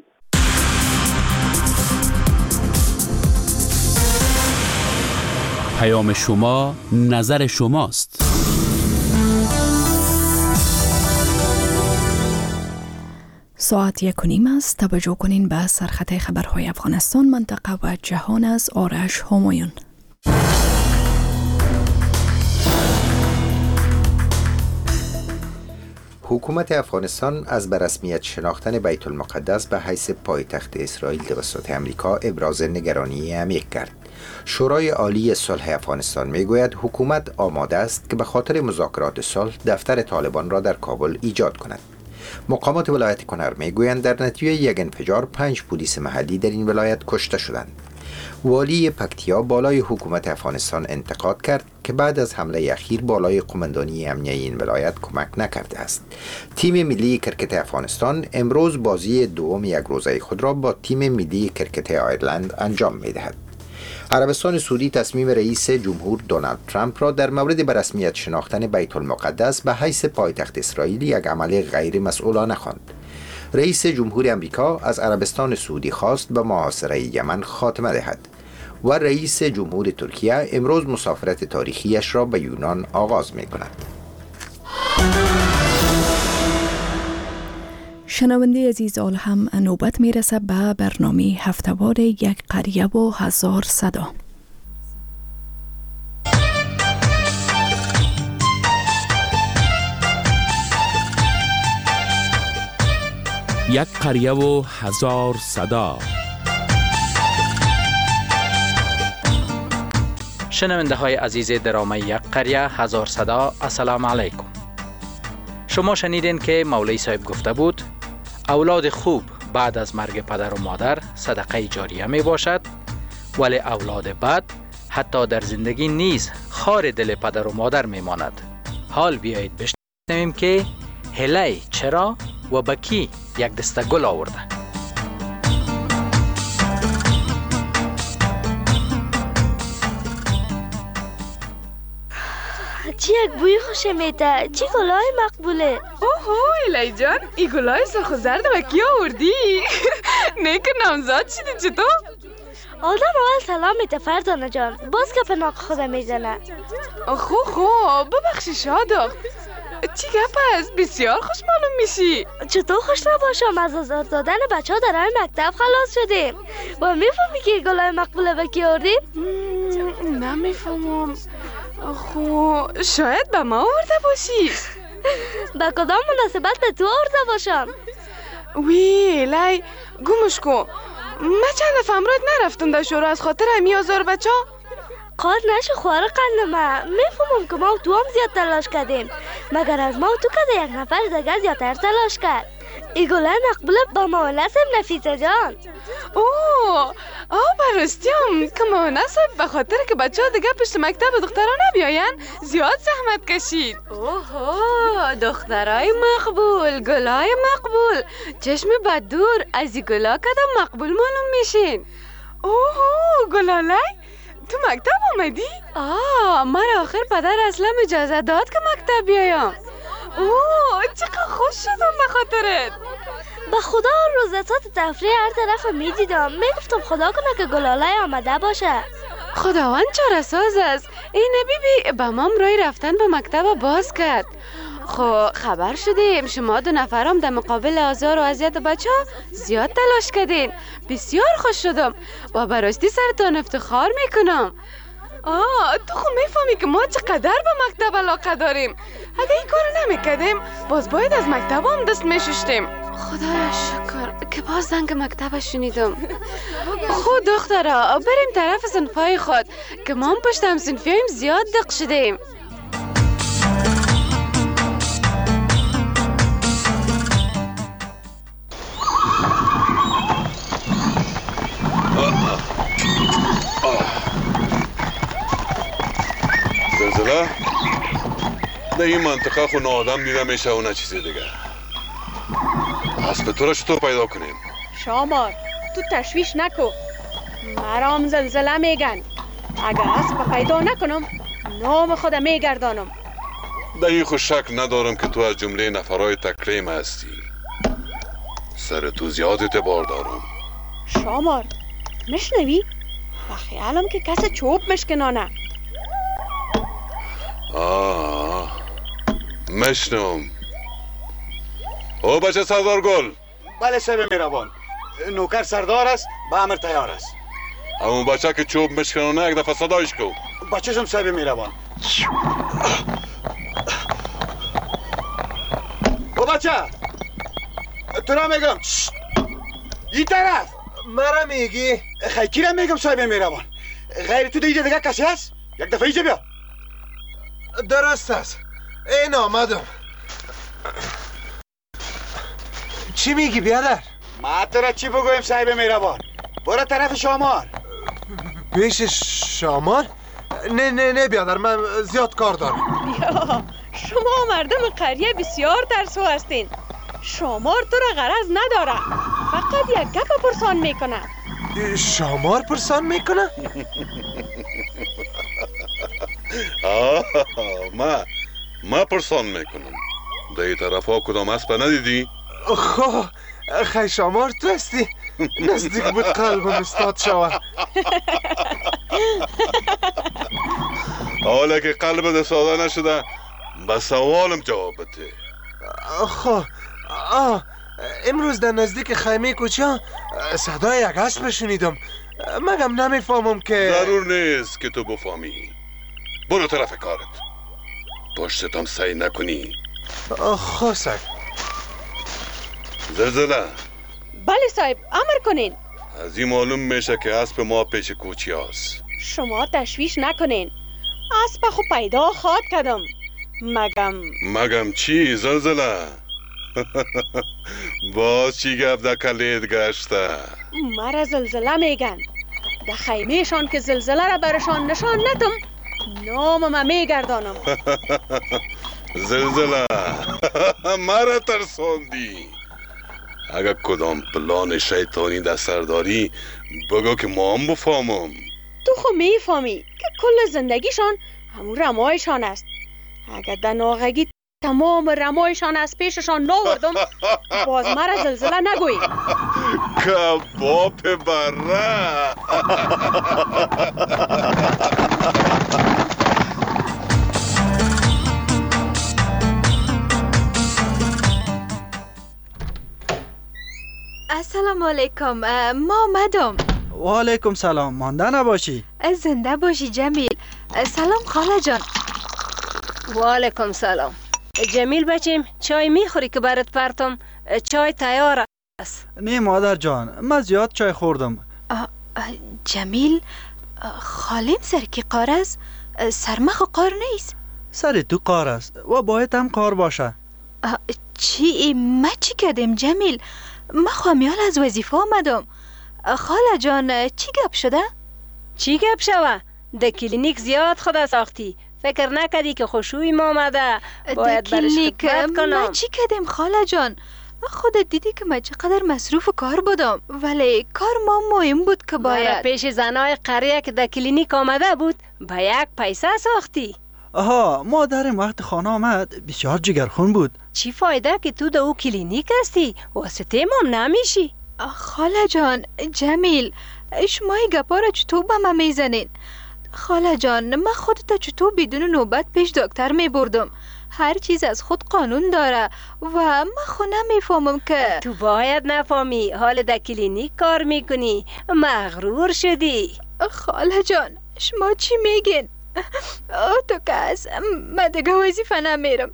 S2: پیام شما نظر شماست.
S3: ساعت 1:30 است. توجه کنین به سرخط خبرهای افغانستان، منطقه و جهان از آرش همایون.
S4: حکومت افغانستان از به رسمیت شناختن بیت المقدس به حیث پایتخت اسرائیل توسط امریکا ابراز نگرانی عمیق کرد. شورای عالی صلح افغانستان میگوید حکومت آماده است که به خاطر مذاکرات صلح دفتر طالبان را در کابل ایجاد کند. مقامات ولایت کنر میگویند در نتیجه یک انفجار 5 پلیس محلی در این ولایت کشته شدند. والی پکتیا بالای حکومت افغانستان انتقاد کرد که بعد از حمله اخیر بالای قماندانی امنیه این ولایت کمک نکرده است. تیم ملی کرکت افغانستان امروز بازی دوم یک روزه خود را با تیم ملی کرکت آیرلند انجام می‌دهد. عربستان سعودی تصمیم رئیس جمهور دونالد ترامپ را در مورد به رسمیت شناختن بیت المقدس به حیث پایتخت اسرائیل یک عمل غیر مسئولانه خواند. رئیس جمهور امریکا از عربستان سعودی خواست به محاصره یمن خاتمه دهد و رئیس جمهور ترکیه امروز مسافرت تاریخیش را به یونان آغاز می کند.
S3: شنونده عزیز، آل هم نوبت می رسد به برنامه هفته‌وار یک قریه و هزار صدا.
S2: یک قریه و هزار صدا.
S23: شنونده های عزیز درامه یک قریه هزار صدا، السلام علیکم. شما شنیدین که مولوی صاحب گفته بود اولاد خوب بعد از مرگ پدر و مادر صدقه جاریه می باشد، ولی اولاد بد حتی در زندگی نیز خار دل پدر و مادر می ماند. حال بیایید بشنویم که هلی چرا و بکی یک دسته گل آورده.
S24: چی یک بوی خوشه میده، چی گلای مقبوله.
S25: اوهو الی جان، ای گلای سرخ و زرد و کی آوردی؟ نیک نامزاد شدی چطور؟
S24: آدم اول سلام میده فردانه جان، باز که پناک خودم میزنه.
S25: خو ببخشی شادق، چی گپ است؟ بسیار خوش معلوم میشی.
S24: چطور خوش نباشم؟ از آزار دادن بچه ها در های مکتب خلاص شدیم و میفهمی که گلای مقبوله به کی آوردیم؟
S25: نمیفهمم. خو شاید به ما آورده باشی.
S24: به کدام مناسبت به تو آورده باشم؟
S25: وی الی گمش کو، من چند دفعه امروز نرفتم در شورا از خاطر همی آزار بچه ها.
S24: قاد نشه خوار قند ما، میفهمم که ما و تو هم زیاد تلاش کردیم، مگر از ما و تو که یک نفر دیگه زیادتر تلاش کرد. ای گلای مقبوله با ماهونه صاحب نفیسه جان.
S25: اوه براستی هم که ماهونه صاحب به خاطر که بچه ها دیگه پشت مکتب دخترها نبیاین زیاد زحمت کشید. اوه دخترای مقبول، گلای مقبول، چشم بدور از این گلا کدام مقبول معلوم میشین. اوه گلالای تو مکتب آمدی؟ مرا آخر پدر اسلم اجازه داد که مکتب بیایم. اوه چقدر خوش شدم به خاطرت.
S24: به خدا روزتات تفریح هر طرف میدیدم، میگفتم خدا کنه که گلالای آمده باشه.
S25: خداوند چاره ساز است. این بیبی به ما رای رفتن به مکتب باز کرد. خب خبر شدیم شما دو نفرم در مقابل آزار و اذیت بچه ها زیاد تلاش کردین. بسیار خوش شدم و براستی سرتان افتخار میکنم. تو خب میفهمی که ما چقدر به مکتب علاقه داریم. اگه این کار نمیکردیم باز باید از مکتب هم دست میشستیم. خدایا شکر که باز زنگ مکتب شنیدم. خود دخترا بریم طرف صنفای خود که ما هم پشت هم صنفیم زیاد دق شدیم.
S6: زلزله در این منطقه خود آدم دیده میشه و نه چیزی دیگه. اسب تو را چطور پیدا کنیم؟
S9: شامار تو تشویش نکو، مرام زلزله میگن. اگر اسب پیدا نکنم نام خودم میگردانم.
S6: در این خود شک ندارم که تو از جمله نفرای تکریم هستی. سر تو زیاد اعتبار دارم.
S9: شامار مشنوی؟ و خیالم که کس چوب مشکنانه.
S6: مشنم. او بچه سردار گل.
S10: بله صاحب مهربان، نوکر سردار است، به امر تیار است.
S6: همون بچه که چوب مشکنانه یک دفعه صدایش کو.
S10: بچه‌شم صاحب مهربان. او بچه تو را میگم این طرف.
S11: مرا میگی؟
S10: خیکی را میگم صاحب مهربان. غیر تو دیگه کسی هست؟ یک دفعه ایجا بیا.
S11: درست است، این آمدم. چی میگی بیادر؟
S10: ما تو را چی بگویم صاحب مهربان؟ برو طرف شامار.
S11: پیش شامار؟ نه بیادر، من زیاد کار دارم.
S9: یا شما مردم قریه بسیار ترسو هستین. شامار تو را غرض نداره، فقط یک گپ پرسان میکنه.
S11: شامار پرسان میکنه؟
S6: ما پرسان میکنم. در این طرف ها کدام اسب ندیدی؟
S11: خی شامار تو هستی؟ نزدیک بود قلبم استاد شود.
S6: حالا که قلبت ساده نشده به سوالم جواب بده.
S11: امروز در نزدیک خیمه کوچه صدای یک اسب شنیدم. مگم نمیفهمم که
S6: ضرور نیست که تو بفهمی. برو طرف کارت، پشتتم سعی نکنی.
S11: صاحب.
S6: زلزله.
S9: بله صاحب، امر کنین.
S6: از این معلوم میشه که اسب ما پیش کوچی هست.
S9: شما تشویش نکنین، اسب خو پیدا خواد کردم.
S6: مگم چی زلزله؟ باز چی گفت در کلید گشته؟
S9: مرا زلزله میگن. در خیمهشان که زلزله را برشان نشان ندم نامم میگردانم.
S6: زلزله مرا ترساندی. اگر کدام پلان شیطانی در سر داری بگو که ما هم بفهمم.
S9: تو خو میفهمی که کل زندگیشان همون رمایشان است. اگر در ناغگی تمام رمایشان از پیششان ناوردم باز مرا زلزله نگوی.
S6: کباب بره.
S12: السلام علیکم، ما آمدم.
S26: و علیکم سلام، مانده نباشی.
S12: زنده باشی جمیل. سلام خاله جان.
S27: و علیکم سلام. جمیل بچیم چای میخوری که برات پرتم؟ چای تیار است.
S26: نه مادر جان، من زیاد چای خوردم.
S12: جمیل خالیم سر کی قار است؟ سرمخ قار نیست.
S26: سر تو قار است و باید هم قار باشه.
S12: چی؟ ما چی کردیم جمیل؟ ما خوامیال از وظیفه آمدم. خاله جان چی گپ شده؟
S27: چی گپ شوه؟ در کلینیک زیاد خدا ساختی. فکر نکردی که خوشوی ما آمده باید برش خدمت کنم.
S12: ما چی کردیم خاله جان؟ خودت دیدی که من چقدر مصروف کار بودم، ولی کار ما مهم بود که باید
S27: پیش زنای قریه که در کلینیک آمده بود به یک پیسه ساختی.
S26: مادرم وقت خانه آمد بسیار جگرخون بود.
S27: چی فایده که تو در او کلینیک هستی؟ واسطه مام نمیشی.
S12: خاله جان جمیل شما این گپا را چطور به من میزنین؟ خاله جان من خودت چطور بدون نوبت پیش دکتر می بردم. هر چیز از خود قانون داره و من خود نمیفهمم که
S27: تو باید نفهمی. حال در کلینیک کار میکنی، مغرور شدی.
S12: خاله جان شما چی میگین؟ تو کس من دیگه وظیفه نمیرم.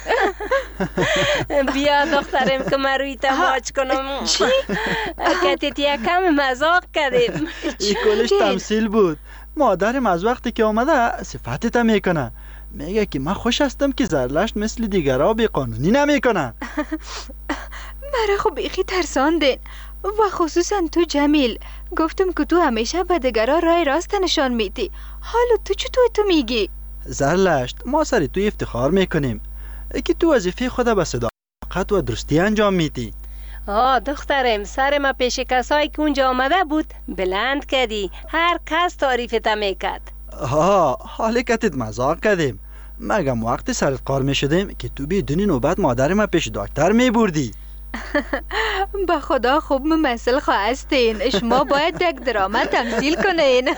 S27: بیا دخترم که من روی تماچ کنم.
S12: چی؟
S27: کتیت یکم مزاق کردیم.
S26: این کلش تمثیل بود. مادرم از وقتی که آمده صفتت میکنه، میگه که من خوش هستم که زرلشت مثل دیگرها بی قانونی نمیکنه.
S12: مرا خب بیخی ترساندین و خصوصا تو جمیل. گفتم که تو همیشه به دیگرها راه راست نشان میدی، حالا تو چطور تو میگی؟
S26: زرلشت ما سر تو افتخار میکنیم که تو وظیفه خود به صداقت و درستی انجام میدی.
S27: دخترم سر ما پیش کسایی که اونجا آمده بود بلند کردی، هر کس تعریفت میکرد.
S26: حالی کتت مزاق کردیم، مگم وقتی سرت کار میشدیم که تو بدون نوبت مادر ما پیش دکتر میبردی.
S12: با خدا خوب ممثل خواستین، شما باید یک درامه تمثیل کنین.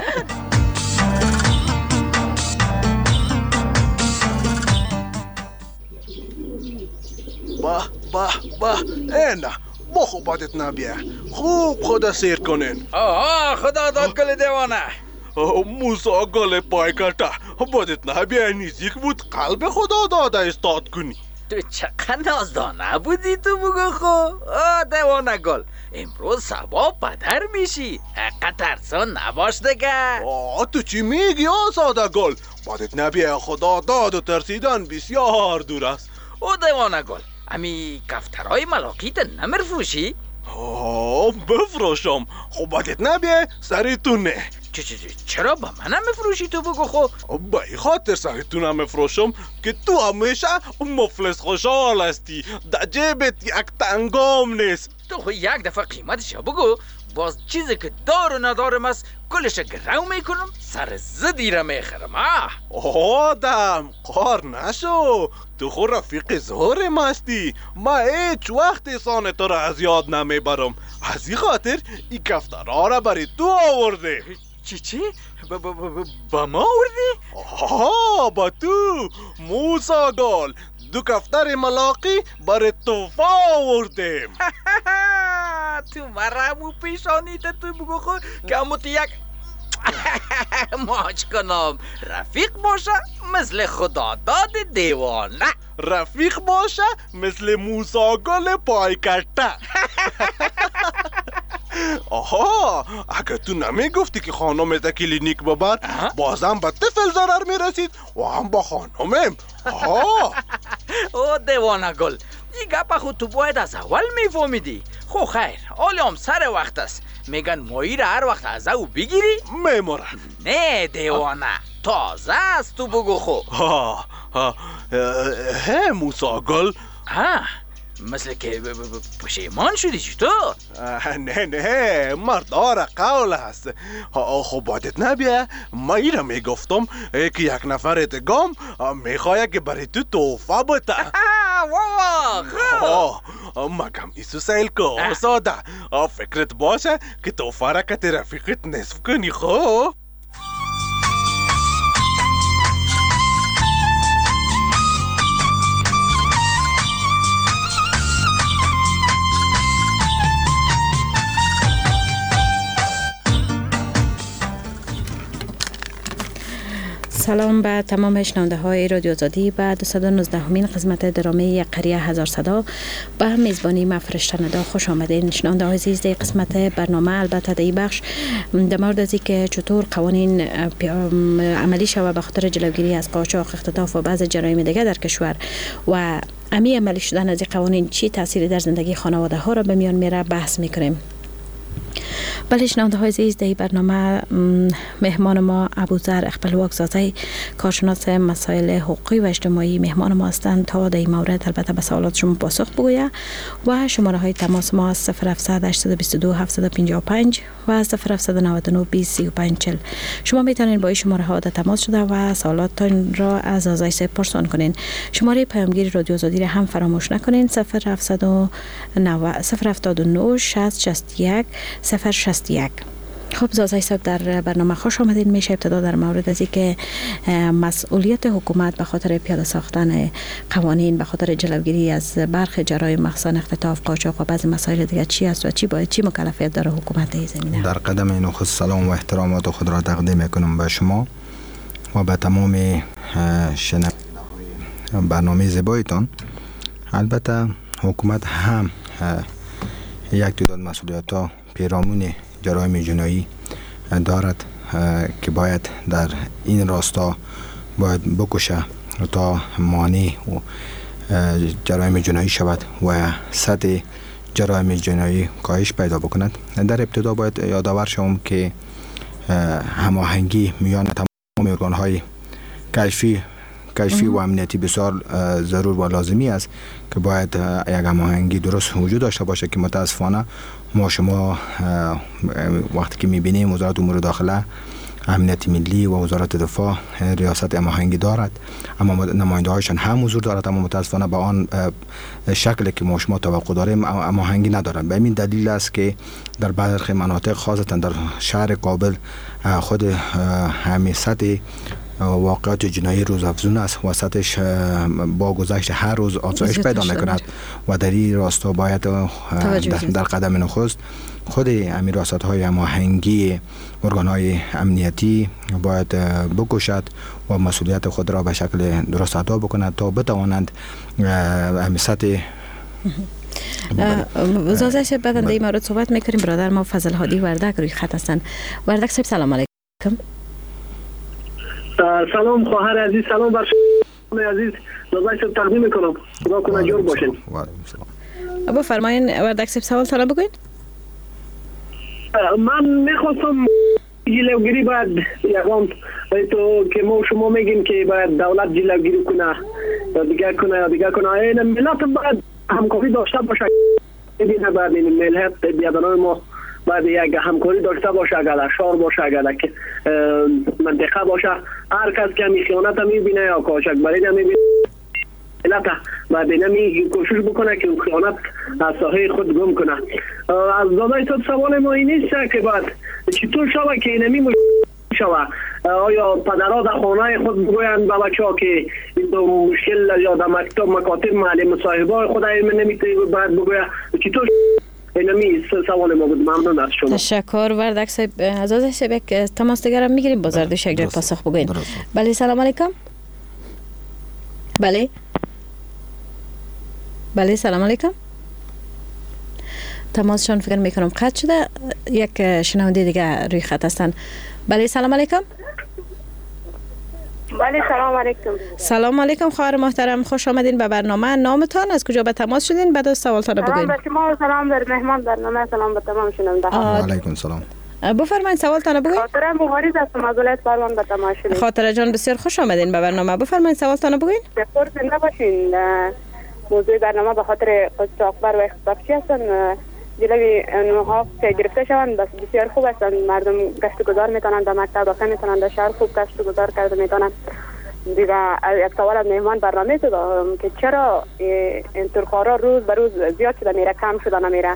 S7: نه با خوباتت نبیه، خوب خدا سیر کنین.
S8: خدا داد گل دیوانه.
S7: موسا گل پای کتا بادت نبیه، نیزیک بود قلب خدا داده استاد کنی.
S8: تو چقدر نازدانه بودی تو بگو خو. دیوانه گل، امروز سبا پدر میشی، اقا ترسان نباش دیگه.
S7: تو چی میگی ساده گل؟ بادت نبیه، خدا داد و ترسیدن بسیار دور است.
S8: دیوانه گل، امی کفترهای ملاقیت نمیفروشی؟
S7: بفروشم. خب بادت نبیه سریتونه.
S8: چرا با من نمیفروشی تو بگو خو؟
S7: به این خاطر سریتون نمیفروشم که تو همیشه مفلس خوشحال هستی، در جیبت یک تنگام نیست.
S8: تو خو یک دفعه قیمتش بگو، باز چیزی که دار و ندارم است کلش گرو میکنم سر زدی را میخرم.
S7: آدم قار نشو، تو خو رفیق زهرم هستی، ما هیچ وقت سان تو را از یاد نمیبرم. از این خاطر این کفترها را برای تو آورده.
S8: چی؟ با ما آوردی؟
S7: با تو موسا گل، دو کفتر ملاقی برای توفا آوردیم.
S8: تو مرمو پیشانیت تو بگو خود که اموت یک ماچ کنم. رفیق باشه مثل خدا داد دیوانه،
S7: رفیق باشه مثل موسا گل پای کتا. اگه تو نمیگفتی که خانمت کلینیک ببر، بازم به طفل ضرر میرسید و هم با خانمم.
S8: دیوانه گل، این گپ خود تو باید از اول میفهمیدی. خو خیر، حالی هم سر وقت است. میگن مایی را هر وقت از او بگیری
S7: میمورن.
S8: نه دیوانه، تازه است تو بگو خو.
S7: موسا گل،
S8: مثل که پشیمان شدی چطور؟
S7: نه مردار قول هست. خب بادت نبیه، ما ای را میگفتم که یک نفر دگام میخواه که برای تو توفه بده. مگم ایسو سیل که ساده فکرت باشه که توفه را که رفیقت نصف کنی. خب
S13: سلام به تمام شنونده های رادیو آزادی. به 219مین قسمت درامه یک قریه هزار صدا به میزبانی من فرشته ندا خوش آمدین. شنونده های عزیز، در قسمت برنامه البته در این بخش در مورد از که چطور قوانین عملی شود به خاطر جلوگیری از قاچاق، اختطاف و بعض جرایم دیگر در کشور و عملی شدن از این قوانین چی تأثیری در زندگی خانواده ها را به میان میره بحث میکنیم. بله شنونده های عزیز، در این برنامه مهمان ما ابوذر اقبلواک زاده، کارشناس مسائل حقوقی و اجتماعی مهمان ما هستند تا در این مورد البته به سوالات شما پاسخ بگوید و شماره های تماس ما 0700 822 755 و 0799 20 35 40. شما میتونید با این شماره ها تماس شده و سوالاتتان را از آزایش پرسان کنین. شماره پیامگیر رادیو آزادی را هم فراموش نکنین. 0779 60 61 061. خب زازای صاحب در برنامه خوش آمدین. میشه ابتدا در مورد از اینکه مسئولیت حکومت به خاطر پیاده ساختن قوانین به خاطر جلوگیری از برخی جرایم مخصوصا اختطاف، قاچاق و بعضی مسائل دیگه چی است و چی مکلفیت داره حکومت در زمینه؟
S14: در قدم نخست سلام و احترامات خود را تقدیم میکنم به شما و به تمام برنامه زیبایتان. البته حکومت هم یک تعداد مسئولیت ها پیرامون جرایم جنایی دارد که باید در این راستا باید بکشه تا مانع و جرایم جنایی شود و سطح جرایم جنایی کاهش پیدا بکند. در ابتدا باید یادآور شوم که هماهنگی میان تمام ارگان‌های کشفی و امنیتی بسیار ضرور و لازمی است که باید یک هماهنگی درست وجود داشته باشه که متاسفانه ما شما وقتی که میبینیم وزارت امور داخله، امنیت ملی و وزارت دفاع ریاست هماهنگی دارد اما نماینده هایشان هم حضور دارد اما متاسفانه به آن شکلی که ما شما توقع داریم هماهنگی ندارد. به این دلیل است که در برخی مناطق خاصتا در شهر کابل خود همین سطح واقعات جنایی روز افزون است و سطحش با گذشت هر روز افزایش پیدا میکند و در این راستا باید در قدم نخست خود امیر ریاست های هماهنگی ارگان های امنیتی باید بکشد و مسئولیت خود را به شکل درست ادا بکند تا بتوانند همین سطح
S13: وزازش بعد در این مورد صحبت میکنیم. برادر ما فضل هادی وردک روی خط هستند. وردک صاحب سلام علیکم.
S15: سلام خواهر عزیز، سلام بر شما عزیز. لذت تقدیم میکنم. خدا کنه جور باشین.
S13: بفرمایین وردک صاحب سوال طلب بگوید.
S15: من میخواستم جلوگیری باید یکم تو که ما شما میگیم که باید دولت جلوگیری کنه یا دیگه کنه این ملت باید همکاری داشته باشه. ببینه باید این ملت بیادران ما باید یک همکاری داشته باشه، اگر شهر باشه، اگر منطقه باشه، هر کس که همی خیانت میبینه یا کاشکبری میبینه ملت باید اینمی کوشش بکنه که خیانت از ساحه خود گم کنه. از دادای تو سوال ما این نیست که باید چطور شوه که اینمی شوه. آیا پدرها در خانه خود بگویند به بچه ها که این مشکل یا در مکتب مکاتب معلم مصاحبه خود نمیتونه باید بگوید چطور اینمی سوال ما بود. ممنون از شما.
S13: تشکر وردک صاحب. عزیز صاحب یک تماس دیگر هم میگیریم با زردش یک جای پاسخ بگوین. بله سلام علیکم. بله سلام علیکم. تماسشان فکر میکنم قطع شده. یک شنونده دیگه روی خط هستن. بله سلام علیکم.
S16: بله سلام علیکم.
S13: سلام علیکم خواهر محترم، خوش آمدین به برنامه. نامتان، از کجا به تماس شدین، بعد از سوالتان رو بگوین.
S16: سلام به شما و سلام بر مهمان برنامه، سلام به تمام شنونده ها.
S14: علیکم سلام.
S13: بفرمایید سوالتان رو بگوین.
S16: خاطره مبارز هستم از ولایت فرمان به تماس شدین.
S13: خاطره جان بسیار خوش آمدین به برنامه. بفرمایید سوالتان رو بگوین.
S16: بسیار زنده باشین. موضوع برنامه به خاطر قاچاقبر و اختطافچی هستن جلوی اونها که گرفته شوند بس بسیار خوب هستند. مردم گشت گذار میتونند در مکتب داخل میتونند در شهر خوب گشت گذار کرده میتونند. دیگه یک سوال از مهمان برنامه تو دارم که چرا این ترخارا روز به روز زیاد شده میره، کم شده نمیره.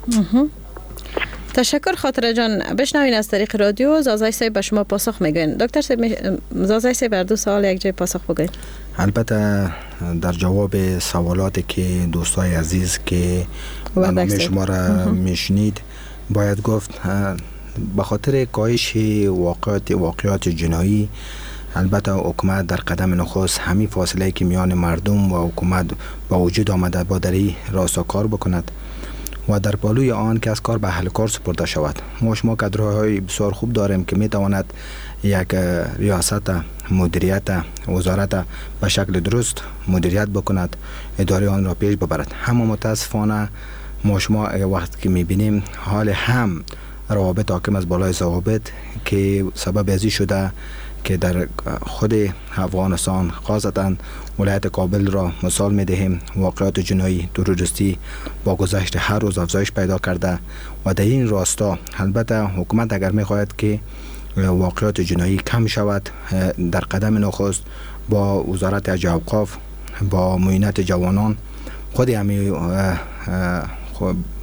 S13: تشکر خاطره جان. بشنوین از طریق رادیو. زازای صاحب به شما پاسخ میگوین. دکتر صاحب زازای صاحب بر دو سوال یک جای پاسخ بگوین.
S14: البته در جواب سوالاتی که دوستای عزیز که برنامه شما را میشنید باید گفت به خاطر کاهش واقعات جنایی البته حکومت در قدم نخست همین فاصله که میان مردم و حکومت با وجود آمده با دری راستا کار بکند و در پالوی آن که از کار به اهل کار سپرده شود. ما شما کادرهای بسیار خوب داریم که میتواند یک ریاست مدیریت وزارت به شکل درست مدیریت بکند، اداره آن را پیش ببرد. اما متاسفانه ما شما وقت که میبینیم حال هم روابط حاکم از بالای ضوابط که سبب ازی شده که در خود افغانستان خاصتا ولایت کابل را مثال میدهیم واقعات جنایی تروریستی با گذشت هر روز افزایش پیدا کرده و در این راستا البته حکومت اگر میخواهد که واقعات جنایی کم شود در قدم نخست با وزارت اوقاف با معینت جوانان خود همی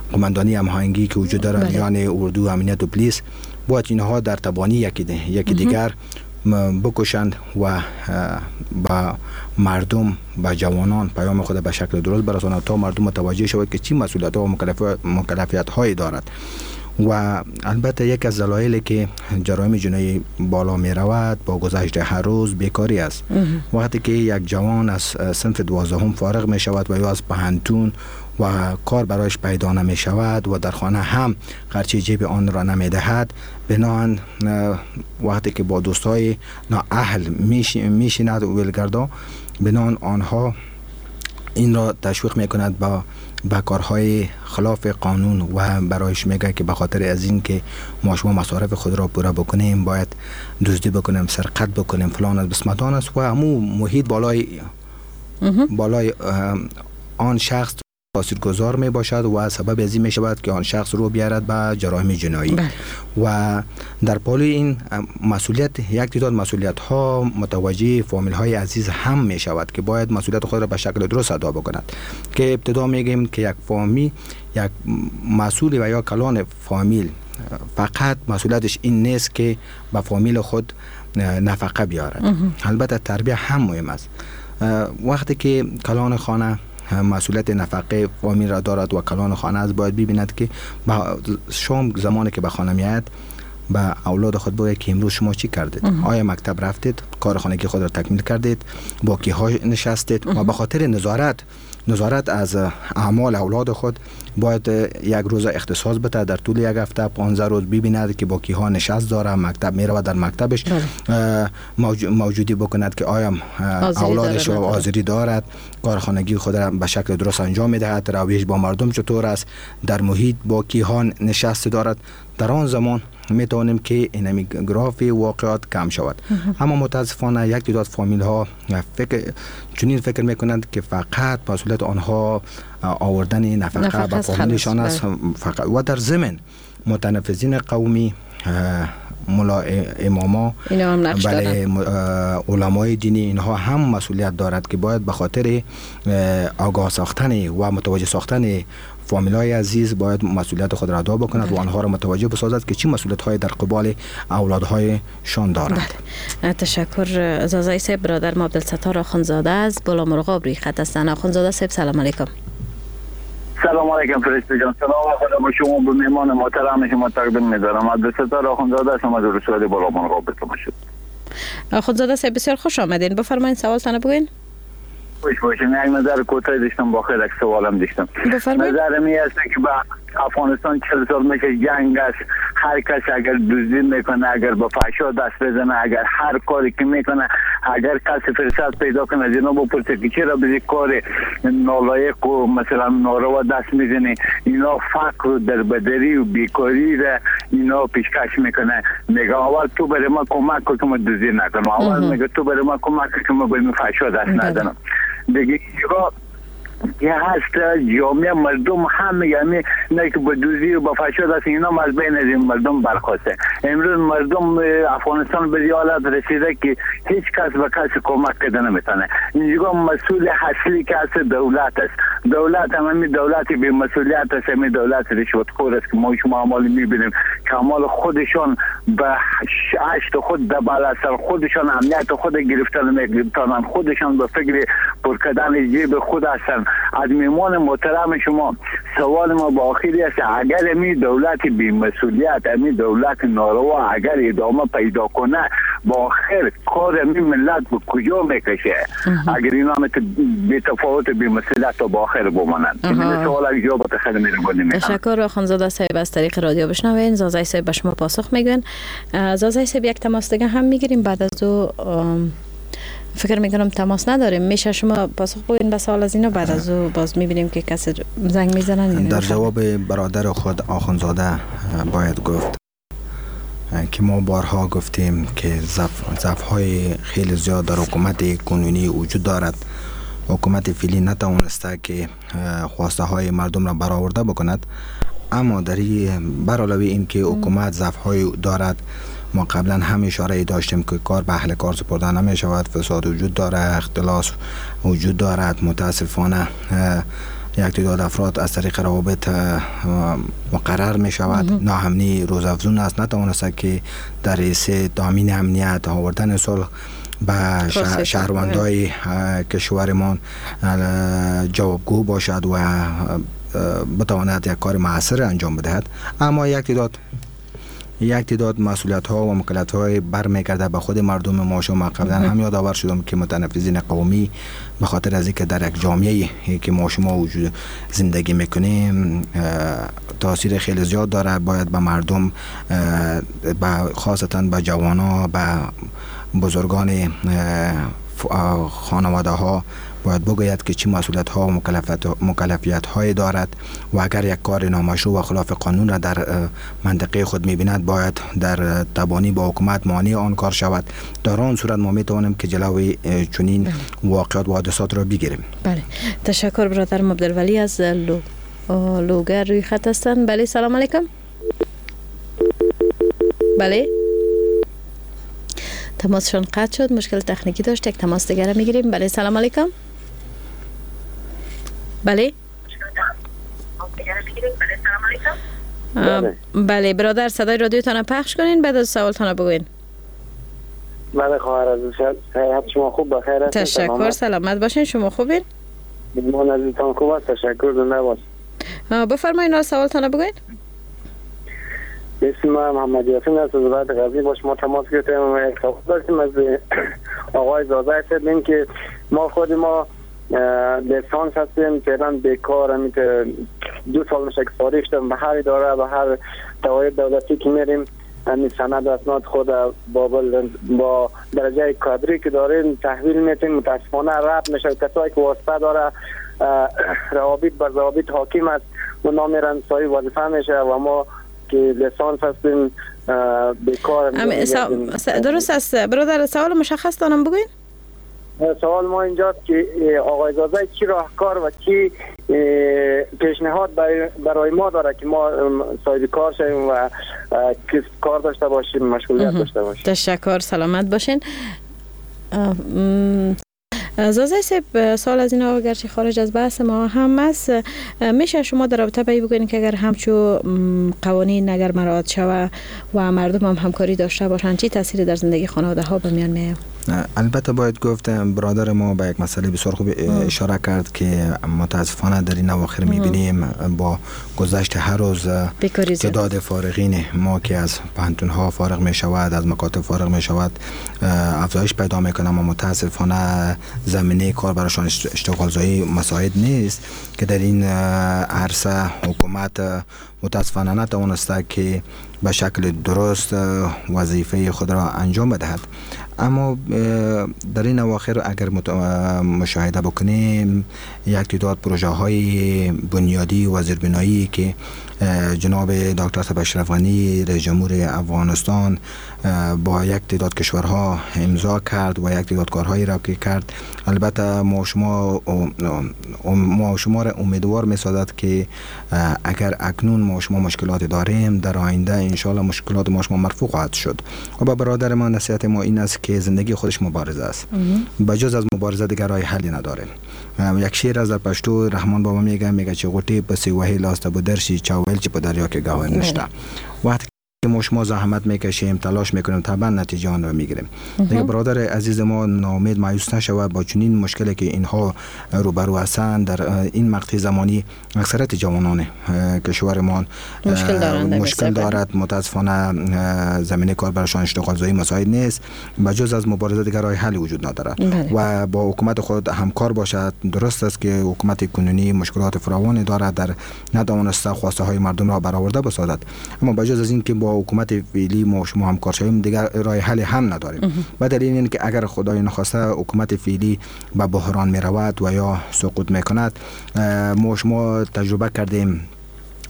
S14: قماندانی هماهنگی که وجود دارن، یعنی اردو، امنیت و پلیس، باید اینها در تبانی یکی دیگر بکشند و با مردم، با جوانان پیام خود به شکل درست برسانند تا مردم متوجه شود که چی مسئولیت ها و مکلفیت هایی دارد. و البته یک از دلایلی که جرایم جنایی بالا می رود با گذشت هر روز بیکاری است. وقتی که یک جوان از صنف 12 فارغ می شود و یا از پهنتون و کار برایش پیدا نمی شود و در خانه هم خرچه جیب آن را نمی دهد، بناهن وقتی که با دوستای نااهل میشیند و ولگردا، بناهن آنها این را تشویق می کند با کارهای خلاف قانون و برایش میگه که به خاطر از این که ما شما مصارف خود را پورا بکنیم باید دزدی بکنیم، سرقت بکنیم، فلان است بسمتان است و همو محیط بالای آن شخص تاثیرگذار می باشد و سبب از این می شود که آن شخص رو بیارد به جرایم جنایی. و در پالوی این مسئولیت، یک تعداد مسئولیت ها متوجه فامیل های عزیز هم می شود که باید مسئولیت خود را به شکل درست ادا بکند. که ابتدا میگیم که یک فامیل، یک مسئول و یا کلان فامیل فقط مسئولیتش این نیست که به فامیل خود نفقه بیارد. البته تربیه هم مهم است. وقتی که کلان خانه مسئولیت نفقه فامیل را دارد و کلان خانه از باید ببیند که شام زمانی که به خانه میاد به اولاد خود بگوید که امروز شما چی کردید؟ آیا مکتب رفتید؟ کار خانگی خود را تکمیل کردید؟ با کیها نشستید؟ و به خاطر نظارت از اعمال اولاد خود باید یک روز اختصاص بده در طول یک هفته 15 روز ببیند که با کیها نشست داره، مکتب میره در مکتبش موجودی بکند که آیا اولادش حاضری دارد، کارخانگی خود را به شکل درست انجام میدهد، رویش با مردم چطور است، در محیط با کیها نشست دارد. در آن زمان میتونیم که این گراف واقعات کم شود. اما متاسفانه یک تعداد فامیل ها فکر میکنند که فقط مسئولیت آنها آوردن نفقه به فامیلشان است فقط. و در ضمن متنفذین قومی، ملا اماما، بله، علمای دینی، اینها هم مسئولیت دارد که باید به خاطر آگاه ساختن و متوجه ساختن فامیلای عزیز باید مسئولیت خود را ادا بکند و آنها را متوجه بسازد که چی مسئولیت های در قبال اولادهای شان دارند.
S13: تشکر. زازای صاحب، برادر ما عبدالستار آخوندزاده از بالا مرغاب روی خط هستند. آخوندزاده صاحب سلام علیکم.
S1: سلام علیکم فرشته جان. سلام خدا با شما، به مهمان محترم شما تقدیم می‌دارم. عبدالستار آخوندزاده هستم از رسول بالا مرغاب به شما شد.
S13: آخوندزاده صاحب بسیار خوش آمدین. بفرمایید سوالتان بگوین.
S1: خوش باشین. یک نظر کوتاه داشتم، با خیر یک سوالم داشتم. نظرم این است که با افغانستان 40 سال میشه جنگ است. هر کس اگر دزدی میکنه، اگر به فحشا دست بزنه، اگر هر کاری که میکنه، اگر کسی فرصت پیدا کنه از اینا بپرسه که چرا به کار نالایق و مثلا ناروا دست میزنه، اینا فقر و دربدری و بیکاری را اینا پیشکش میکنه. میگه اول تو برای ما کمک کن که ما دزدی نکنم، اول میگه تو برای ما کمک کن که ما به فحشا دست نزنم. دیگه یه هست جامعه مردم هم یعنی نه که با دوزی و با فحشا دست اینا از بین از این مردم برخواسته. امروز مردم افغانستان به حالت رسیده که هیچ کس به کسی کمک کرده نمیتونه. اینجا مسئول اصلی که هست دولت است. دولت همین دولتی بی مسئولیت است، همین دولت رشوتخور است که ما شما اعمال میبینیم که اعمال خودشان به عشت خود دبل اثر، خودشان امنیت خود گرفتن میگیرن، خودشان به فکر پر کردن جیب خود هستن. از میمان محترم شما سوال ما با آخری است، اگر می دولت بی مسئولیت، می دولت ناروا اگر ادامه پیدا کنه، با آخر کار می ملت به کجا میکشه؟ اگر اینا بی تفاوت بی مسئولیت تا با آخر بمانند. این سوال اگه جواب خیلی مهربانی میکنم.
S13: تشکر. آخوندزاده صاحب از طریق رادیو بشنوین. زازای صاحب به شما پاسخ میگن. زازای صاحب یک تماس دیگه هم میگیریم، بعد از او فکر میکنم تماس نداریم. میشه شما پاسخ بدین به سوال از اینا، بعد از او باز میبینیم که کسی زنگ میزنن.
S14: در جواب برادر خود آخوندزاده باید گفت که ما بارها گفتیم که ضعف‌های خیلی زیاد در حکومت کنونی وجود دارد. حکومت فعلی نتوانسته که خواسته های مردم را برآورده بکند، اما در برعلاوه این که حکومت ضعف‌های دارد، ما قبلا هم اشاره داشتیم که کار به اهل کار سپرده نمی شود، فساد وجود دارد، اختلاس وجود دارد. متاسفانه یک تعداد افراد از طریق روابط مقرر می شود. ناامنی روزافزون است، نتوانست که در رئیس تامین امنیت آوردن صلح به شهروندای کشورمان جوابگو باشد و بتواند یک کار مؤثر انجام بدهد. اما یک تعداد مسئولیت ها و مکلفیت های برمیگرده به خود مردم ما. شما قبلا هم یادآور شدم که متنفذین قومی به خاطر از اینکه در یک جامعه که ما شما وجود زندگی میکنیم تاثیر خیلی زیاد داره، باید به مردم خاصتا به جوانان، به بزرگان خانواده ها باید بگوید که چی مسئولیت ها و مکلفیت های دارد و اگر یک کار نامشروع و خلاف قانون را در منطقه خود می‌بیند باید در تبانی با حکومت مانع آن کار شود. در آن صورت ما میتوانیم که جلوی چنین واقعات و حادثات را بگیریم.
S13: بله، تشکر برادر عبدالولی از لوگر روی خط هستند. بله، سلام علیکم. بله، تماسشان قطع شد، مشکل تکنیکی داشت. یک تماس دیگر میگیریم. بله، سلام علیکم. بله. بله برادر، صدای رادیوتان پخش کنین بعد از سوالتان بگوین.
S5: بله خواهر عزیز، صحت شما خوب بخیر هستین؟
S13: تشکر، سلامت باشین. شما خوبین؟
S5: من عزیزتان خوب است، تشکر. زنده باش.
S13: بفرمایید سوالتان بگوین.
S5: اسم من محمد یاسین است، از ولایت غزنی. با شما تماس گرفتیم. یک سوال داشتیم از آقای زاده هستیم که ما خود ما لیسانس هستیم، فعلا بیکار. 2 سال میشه که فارغ شدم. به هر اداره، به هر دعای دولتی که میریم همین سند اسناد خود با درجه کادری که داریم تحویل میتیم. متاسفانه رد میشه. کسایی که واسطه داره روابط بر ضوابط حاکم است و نامیرن صاحب وظیفه میشه و ما که لیسانس هستیم بیکار.
S13: درست است برادر، سوال مشخص دارم بگوین.
S5: سوال ما اینجاست که آقای زاده چی راهکار و چی پیشنهاد برای ما داره که ما صاحب کار شویم و کار داشته باشیم، مشغولیت داشته باشیم.
S13: تشکر، سلامت باشین. زازه سب سال از اینا اگرچه خارج از بحث ما هم است، میشه شما در رابطه بایی بگوین که اگر همچو قوانین اگر مراعات شود و مردم هم همکاری داشته باشن چی تاثیری در زندگی خانواده ها به میان میاد؟
S14: البته باید گفت برادر ما به یک مسئله بسیار خوب اشاره کرد که متاسفانه در این اواخر میبینیم با گذشت هر روز تعداد فارغین ما که از پانتون ها فارغ می شود، از مکاتب فارغ می شود افزایش پیدا میکنه. اما متاسفانه زمینه کار برایشان اشتغالزایی مساعد نیست که در این عرصه حکومت متاسفانه نتوانسته که به شکل درست وظیفه خود را انجام بدهد. اما در این اواخر اگر مشاهده بکنیم یک تعداد پروژه های بنیادی و زیربنایی که جناب دکتر صاحب اشرف غنی رئیس جمهور افغانستان با یک تعداد کشورها امضا کرد و یک تعداد کارهایی را که کرد، البته ما شما را امیدوار می‌سازد که اگر اکنون ما شما مشکلات داریم در آینده انشالله مشکلات ما شما مرفوع خواهد شد. و با برادر ما نصیحت ما این است که زندگی خودش مبارزه است، بجز از مبارزه دیگر راه حلی نداره. یک شعر از در پشتو رحمان بابا میگه چه غوټې پسې وهي لاس ته به درشي چا ویل چې په دریا کې گاون نشته. وقتی که ما شما زحمت میکشیم، تلاش میکنیم، طبعا نتیجه آن را میگیریم. دیگه برادر عزیز ما ناامید مایوس نشود. با چنین مشکلی که اینها روبرو هستند در این مقطع زمانی اکثریت جوانان کشورمان مشکل دارد. متاسفانه زمینه کار برایشان اشتغالزایی مساعد نیست. بجز از مبارزه دیگر راه حلی وجود ندارد و با حکومت خود همکار باشد. درست است که حکومت کنونی مشکلات فراوانی دارد، در ندانسته خواسته های مردم را برآورده بسازد. اما بجز از این که با حکومت فعلی ما شما همکار شویم دیگر راه حل هم نداریم. و دلیل این که اگر خدای نخواسته حکومت فعلی به بحران می رود و یا سقوط می کند، ما شما تجربه کردیم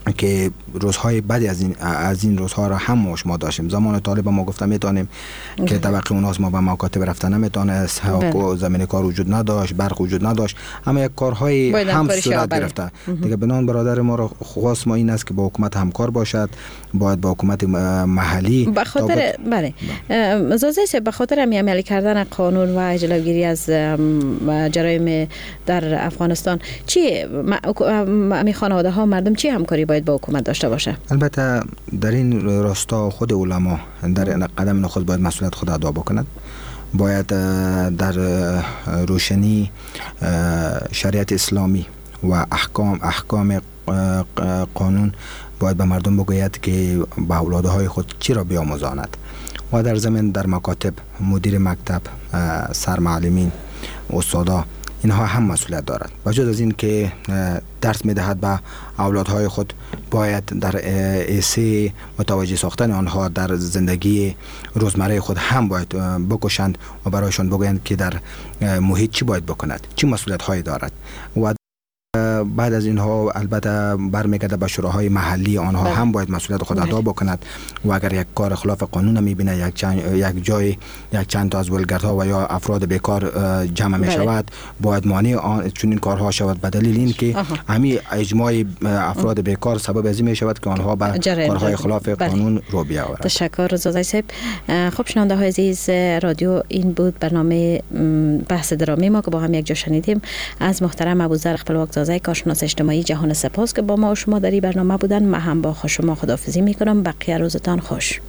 S14: که روزهای بعدی از این روزها را هم شما داشتیم. زمان طالب ما گفتم میتونیم که طبقه اوناس ما به مکاتب رفتن نمیتونست، زمین کار وجود نداشت، برق وجود نداشت، اما یک کارهای هم صورت گرفته دیگه. بنان برادر ما را خواست ما این است که با حکومت همکار باشد، باید با حکومت محلی
S13: به خاطر زازه به خاطر عملی کردن قانون و جلوگیری از جرایم در افغانستان چی خانواده ها مردم چی همکاری باید با حکومت داشته باشه؟
S14: البته در این راستا خود علما در قدم خود باید مسئولیت خود ادا بکنند. باید در روشنی شریعت اسلامی و احکام قانون باید به مردم بگوید که به اولادهای خود چی را بیاموزاند و در ضمن در مکاتب مدیر مکتب، سرمعلمین، استادا اینها هم مسئولیت دارد. و جز از این که درس میدهد به اولادهای خود باید در ایسه متوجه ساختن آنها در زندگی روزمره خود هم باید بکشند و برایشان بگویند که در محیط چی باید بکند، چی مسئولیت هایی دارد. و بعد از اینها البته برمیگرده به شوراهای محلی، آنها هم باید مسئولیت خود ادا بکند و اگر یک کار خلاف قانون میبینه، یک جای یک چند تا از ولگردها و یا افراد بیکار جمع می شود، باید مانع چون این کارها شود، به دلیل این که همین اجماع افراد بیکار سبب از این می شود که آنها به کارهای خلاف قانون رو بیاورند.
S13: تشکر زازای صاحب. خب شنونده های عزیز رادیو، این بود برنامه بحث درامی ما که با هم یک جا شنیدیم از محترم ابوذر خپلواک زازای، کارشناس اجتماعی. جهان سپاس که با ما و شما در این برنامه بودن. من هم با شما خداحافظی میکنم. بقیه روزتان خوش.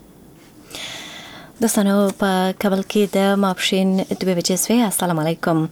S4: دوستانو په کابل کې د ماپښین 2 بجې السلام علیکم.